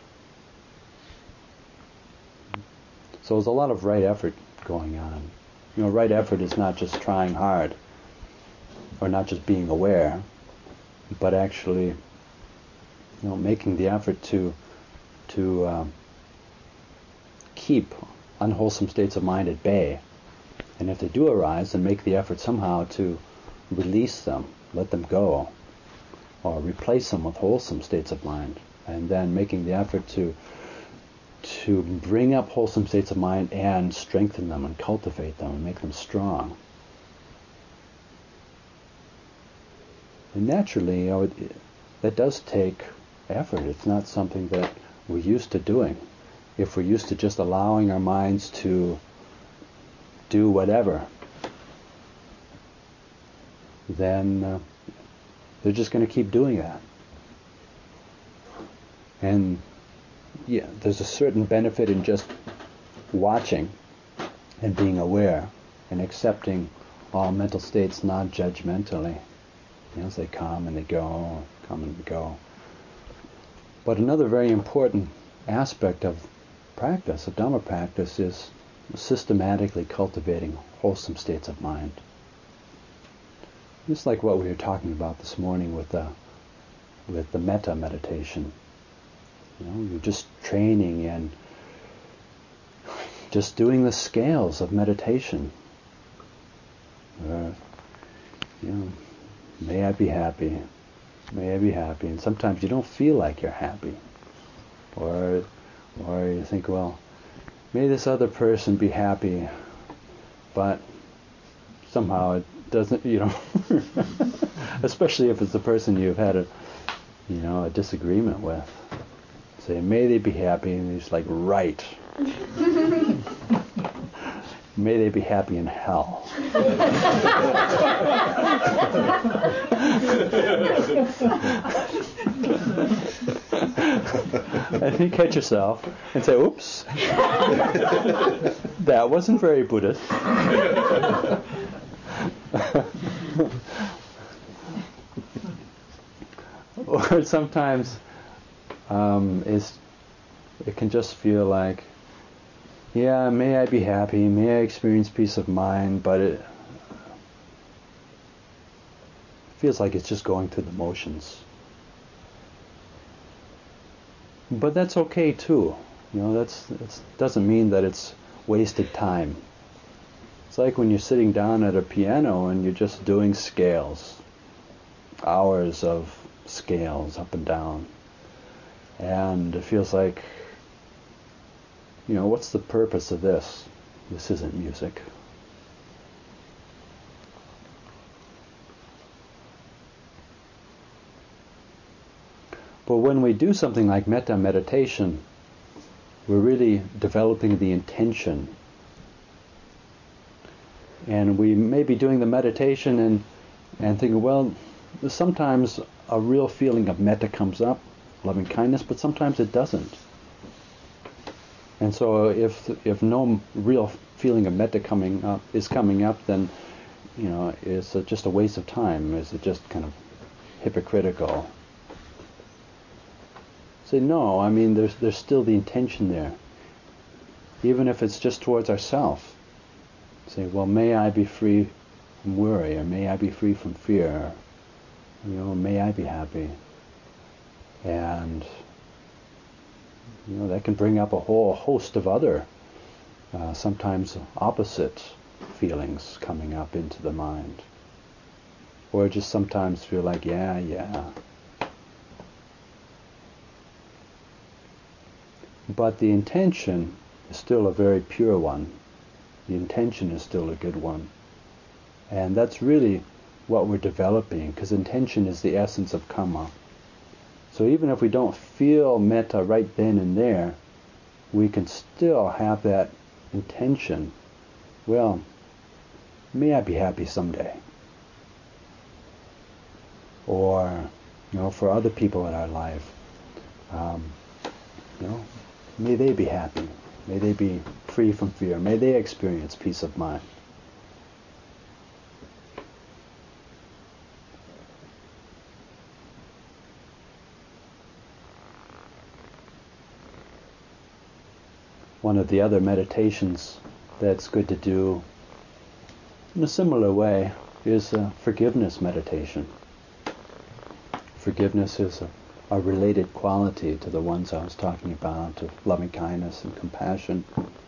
So there's a lot of right effort going on. Right effort is not just trying hard, or not just being aware, but actually, making the effort to keep unwholesome states of mind at bay, and if they do arise, then make the effort somehow to release them, let them go, or replace them with wholesome states of mind, and then making the effort to bring up wholesome states of mind and strengthen them and cultivate them and make them strong. And naturally, that does take effort. It's not something that we're used to doing. If we're used to just allowing our minds to do whatever, then they're just going to keep doing that. And there's a certain benefit in just watching and being aware and accepting all mental states non-judgmentally. As they come and they go, come and go. But another very important aspect of practice, of Dhamma practice, is systematically cultivating wholesome states of mind. Just like what we were talking about this morning with the metta meditation. You're just training and just doing the scales of meditation. May I be happy. May I be happy. And sometimes you don't feel like you're happy. Or you think, well, may this other person be happy, but somehow it doesn't, especially if it's the person you've had a disagreement with. Say, may they be happy, and he's like, right. May they be happy in hell. And you catch yourself and say, oops, that wasn't very Buddhist. Or sometimes it can just feel like yeah, may I be happy, may I experience peace of mind, but it feels like it's just going through the motions. But that's okay too. That's doesn't mean that it's wasted time. It's like when you're sitting down at a piano and you're just doing scales, hours of scales up and down, and it feels like, what's the purpose of this? This isn't music. But when we do something like metta meditation, we're really developing the intention. And we may be doing the meditation and thinking, well, sometimes a real feeling of metta comes up, loving kindness, but sometimes it doesn't. And so if no real feeling of metta is coming up, then it's just a waste of time. Is it just kind of hypocritical? Say no. I mean, there's still the intention there, even if it's just towards ourselves. Say, well, may I be free from worry, or may I be free from fear, may I be happy. And that can bring up a whole host of other, sometimes opposite feelings coming up into the mind. Or just sometimes feel like, yeah. But the intention is still a very pure one. The intention is still a good one. And that's really what we're developing, because intention is the essence of karma. So even if we don't feel metta right then and there, we can still have that intention. Well, may I be happy someday. Or, for other people in our life, may they be happy. May they be free from fear. May they experience peace of mind. One of the other meditations that's good to do in a similar way is a forgiveness meditation. Forgiveness is a related quality to the ones I was talking about, of loving kindness and compassion.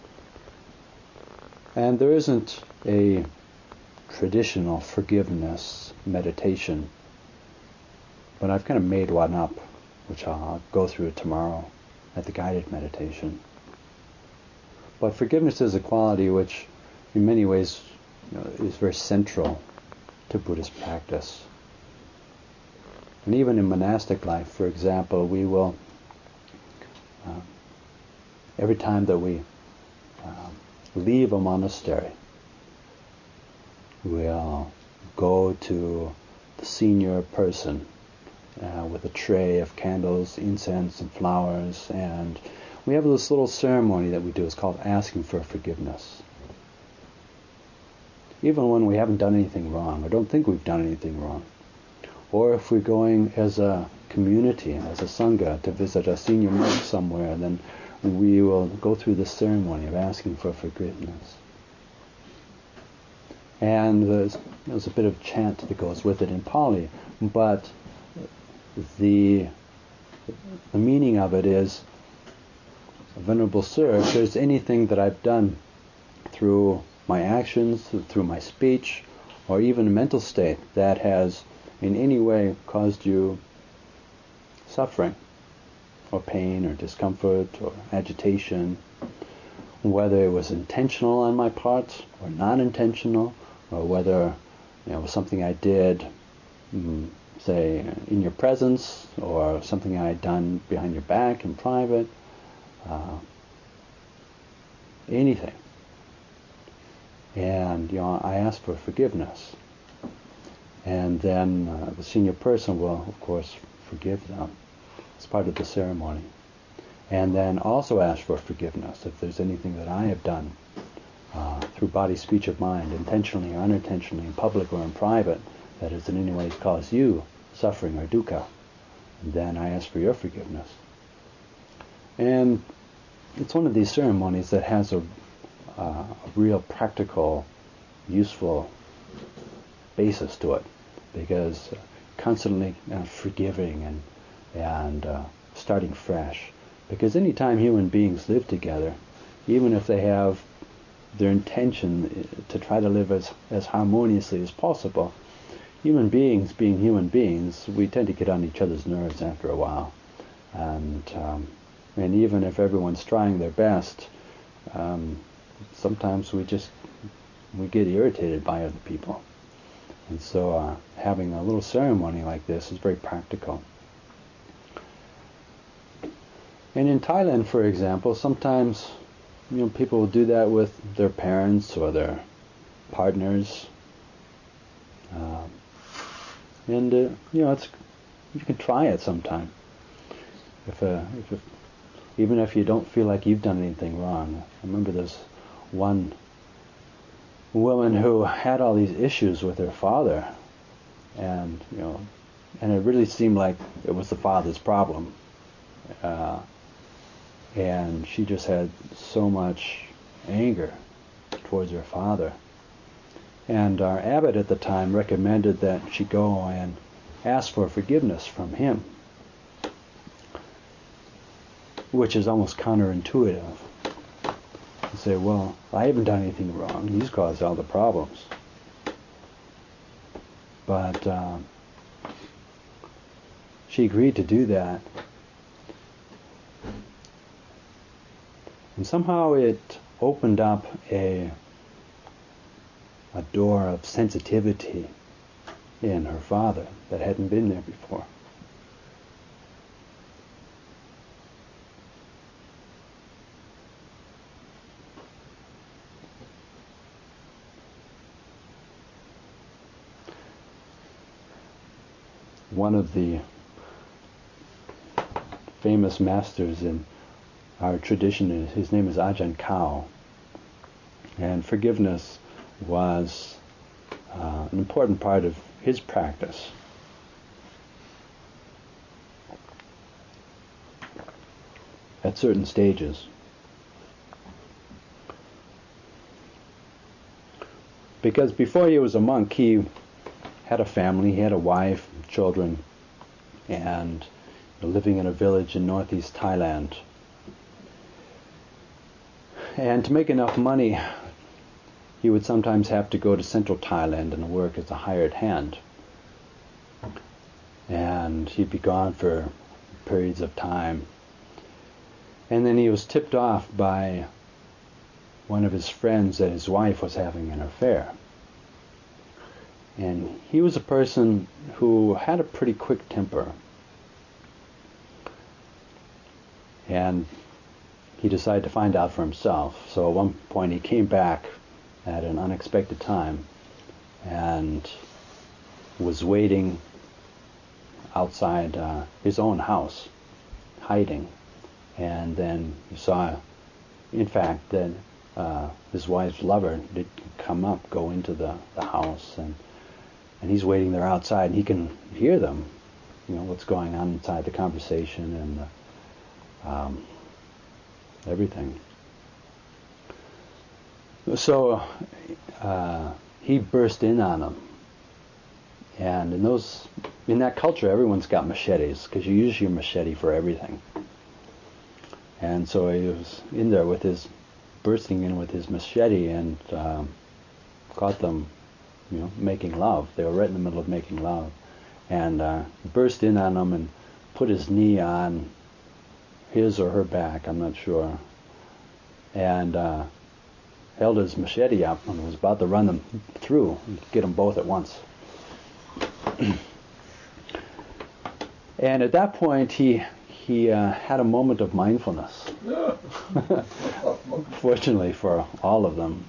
And there isn't a traditional forgiveness meditation, but I've kind of made one up, which I'll go through tomorrow at the guided meditation. But forgiveness is a quality which, in many ways, is very central to Buddhist practice. And even in monastic life, for example, we will, every time that we leave a monastery, we'll go to the senior person with a tray of candles, incense, and flowers, and we have this little ceremony that we do. It's called asking for forgiveness. Even when we haven't done anything wrong, or don't think we've done anything wrong. Or if we're going as a community, as a sangha, to visit a senior monk somewhere, then we will go through the ceremony of asking for forgiveness. And there's a bit of chant that goes with it in Pali, but the meaning of it is, Venerable Sir, if there's anything that I've done through my actions, through my speech, or even a mental state that has in any way caused you suffering, or pain, or discomfort, or agitation, whether it was intentional on my part, or non-intentional, or whether it was something I did, say, in your presence, or something I had done behind your back in private, anything. And I ask for forgiveness. And then the senior person will, of course, forgive them. It's part of the ceremony. And then also ask for forgiveness if there's anything that I have done through body, speech, or mind, intentionally or unintentionally, in public or in private, that has in any way caused you suffering or dukkha. And then I ask for your forgiveness. And it's one of these ceremonies that has a real practical, useful basis to it, because constantly forgiving and starting fresh. Because anytime human beings live together, even if they have their intention to try to live as harmoniously as possible, human beings being human beings, we tend to get on each other's nerves after a while. And even if everyone's trying their best, sometimes we get irritated by other people. And so having a little ceremony like this is very practical. And in Thailand, for example, sometimes people will do that with their parents or their partners. It's, you can try it sometime. Even if you don't feel like you've done anything wrong. I remember there's one woman who had all these issues with her father, and it really seemed like it was the father's problem. And she just had so much anger towards her father. And our abbot at the time recommended that she go and ask for forgiveness from him, which is almost counterintuitive. You say, well, I haven't done anything wrong. He's caused all the problems. But she agreed to do that. And somehow it opened up a door of sensitivity in her father that hadn't been there before. One of the famous masters in our tradition, his name is Ajahn Kao, and forgiveness was an important part of his practice. At certain stages. Because before he was a monk, he had a family, he had a wife, children, and living in a village in northeast Thailand. And to make enough money, he would sometimes have to go to central Thailand and work as a hired hand. And he'd be gone for periods of time. And then he was tipped off by one of his friends that his wife was having an affair. And he was a person who had a pretty quick temper. And he decided to find out for himself. So at one point he came back at an unexpected time and was waiting outside his own house, hiding. And then he saw, in fact, that his wife's lover did go into the house, and he's waiting there outside, and he can hear them, what's going on inside the conversation and everything. So he burst in on them, and in that culture, everyone's got machetes because you use your machete for everything. And so he was in there bursting in with his machete, and caught them, making love. They were right in the middle of making love, and burst in on them and put his knee on his or her back, I'm not sure, and held his machete up and was about to run them through, get them both at once. And at that point, he had a moment of mindfulness. Fortunately for all of them.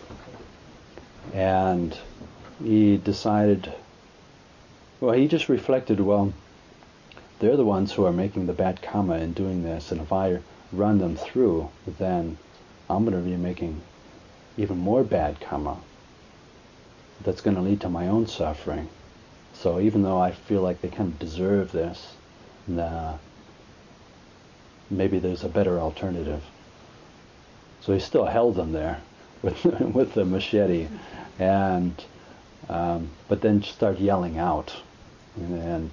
And he decided, he just reflected, they're the ones who are making the bad karma in doing this, and if I run them through, then I'm going to be making even more bad karma that's going to lead to my own suffering. So even though I feel like they kind of deserve this, maybe there's a better alternative. So he still held them there with with the machete, and but then started yelling out, and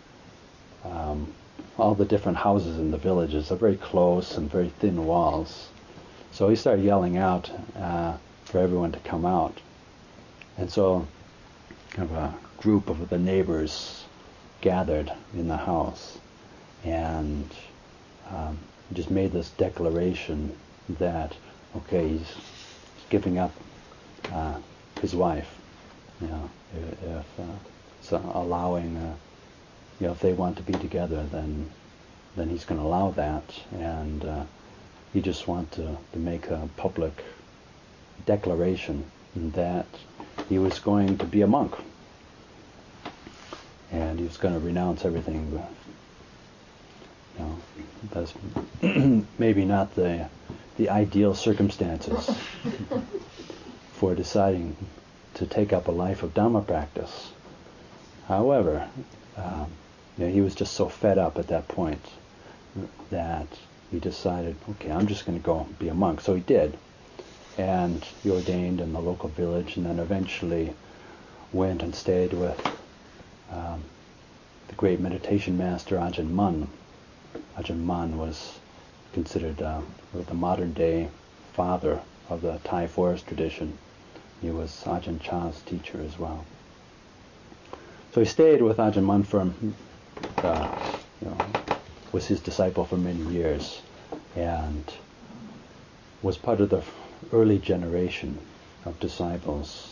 all the different houses in the villages are very close and very thin walls. So he started yelling out for everyone to come out, and so kind of a group of the neighbors gathered in the house, and just made this declaration that, okay, he's giving up his wife, if so allowing, if they want to be together, then he's going to allow that, and he just wants to make a public declaration that he was going to be a monk, and he was going to renounce everything. That's maybe not the ideal circumstances for deciding to take up a life of Dhamma practice. However, he was just so fed up at that point that he decided, okay, I'm just going to go be a monk. So he did, and he ordained in the local village, and then eventually went and stayed with the great meditation master Ajahn Mun. Ajahn Mun was considered the modern-day father of the Thai forest tradition. He was Ajahn Chah's teacher as well. So he stayed with Ajahn Mun for, was his disciple for many years, and was part of the early generation of disciples.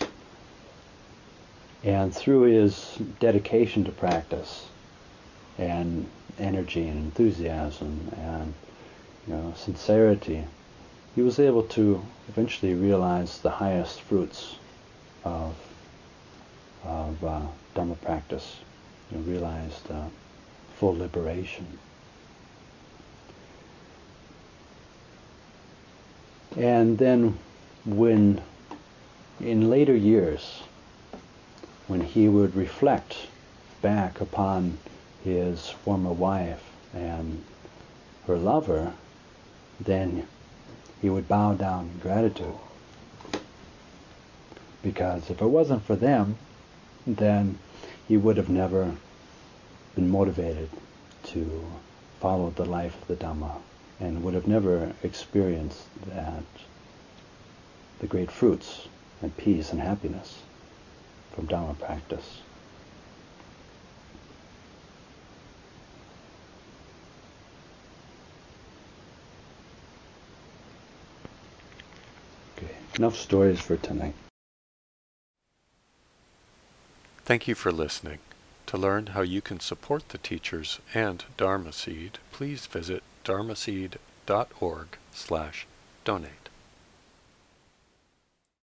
And through his dedication to practice, and energy and enthusiasm and sincerity, he was able to eventually realize the highest fruits of Dhamma practice. Realized full liberation. And then when, in later years, when he would reflect back upon his former wife and her lover, then he would bow down in gratitude. Because if it wasn't for them, then he would have never been motivated to follow the life of the Dhamma, and would have never experienced the great fruits and peace and happiness from Dhamma practice. Okay, enough stories for tonight. Thank you for listening. To learn how you can support the teachers and Dharma Seed, please visit dharmaseed.org/donate.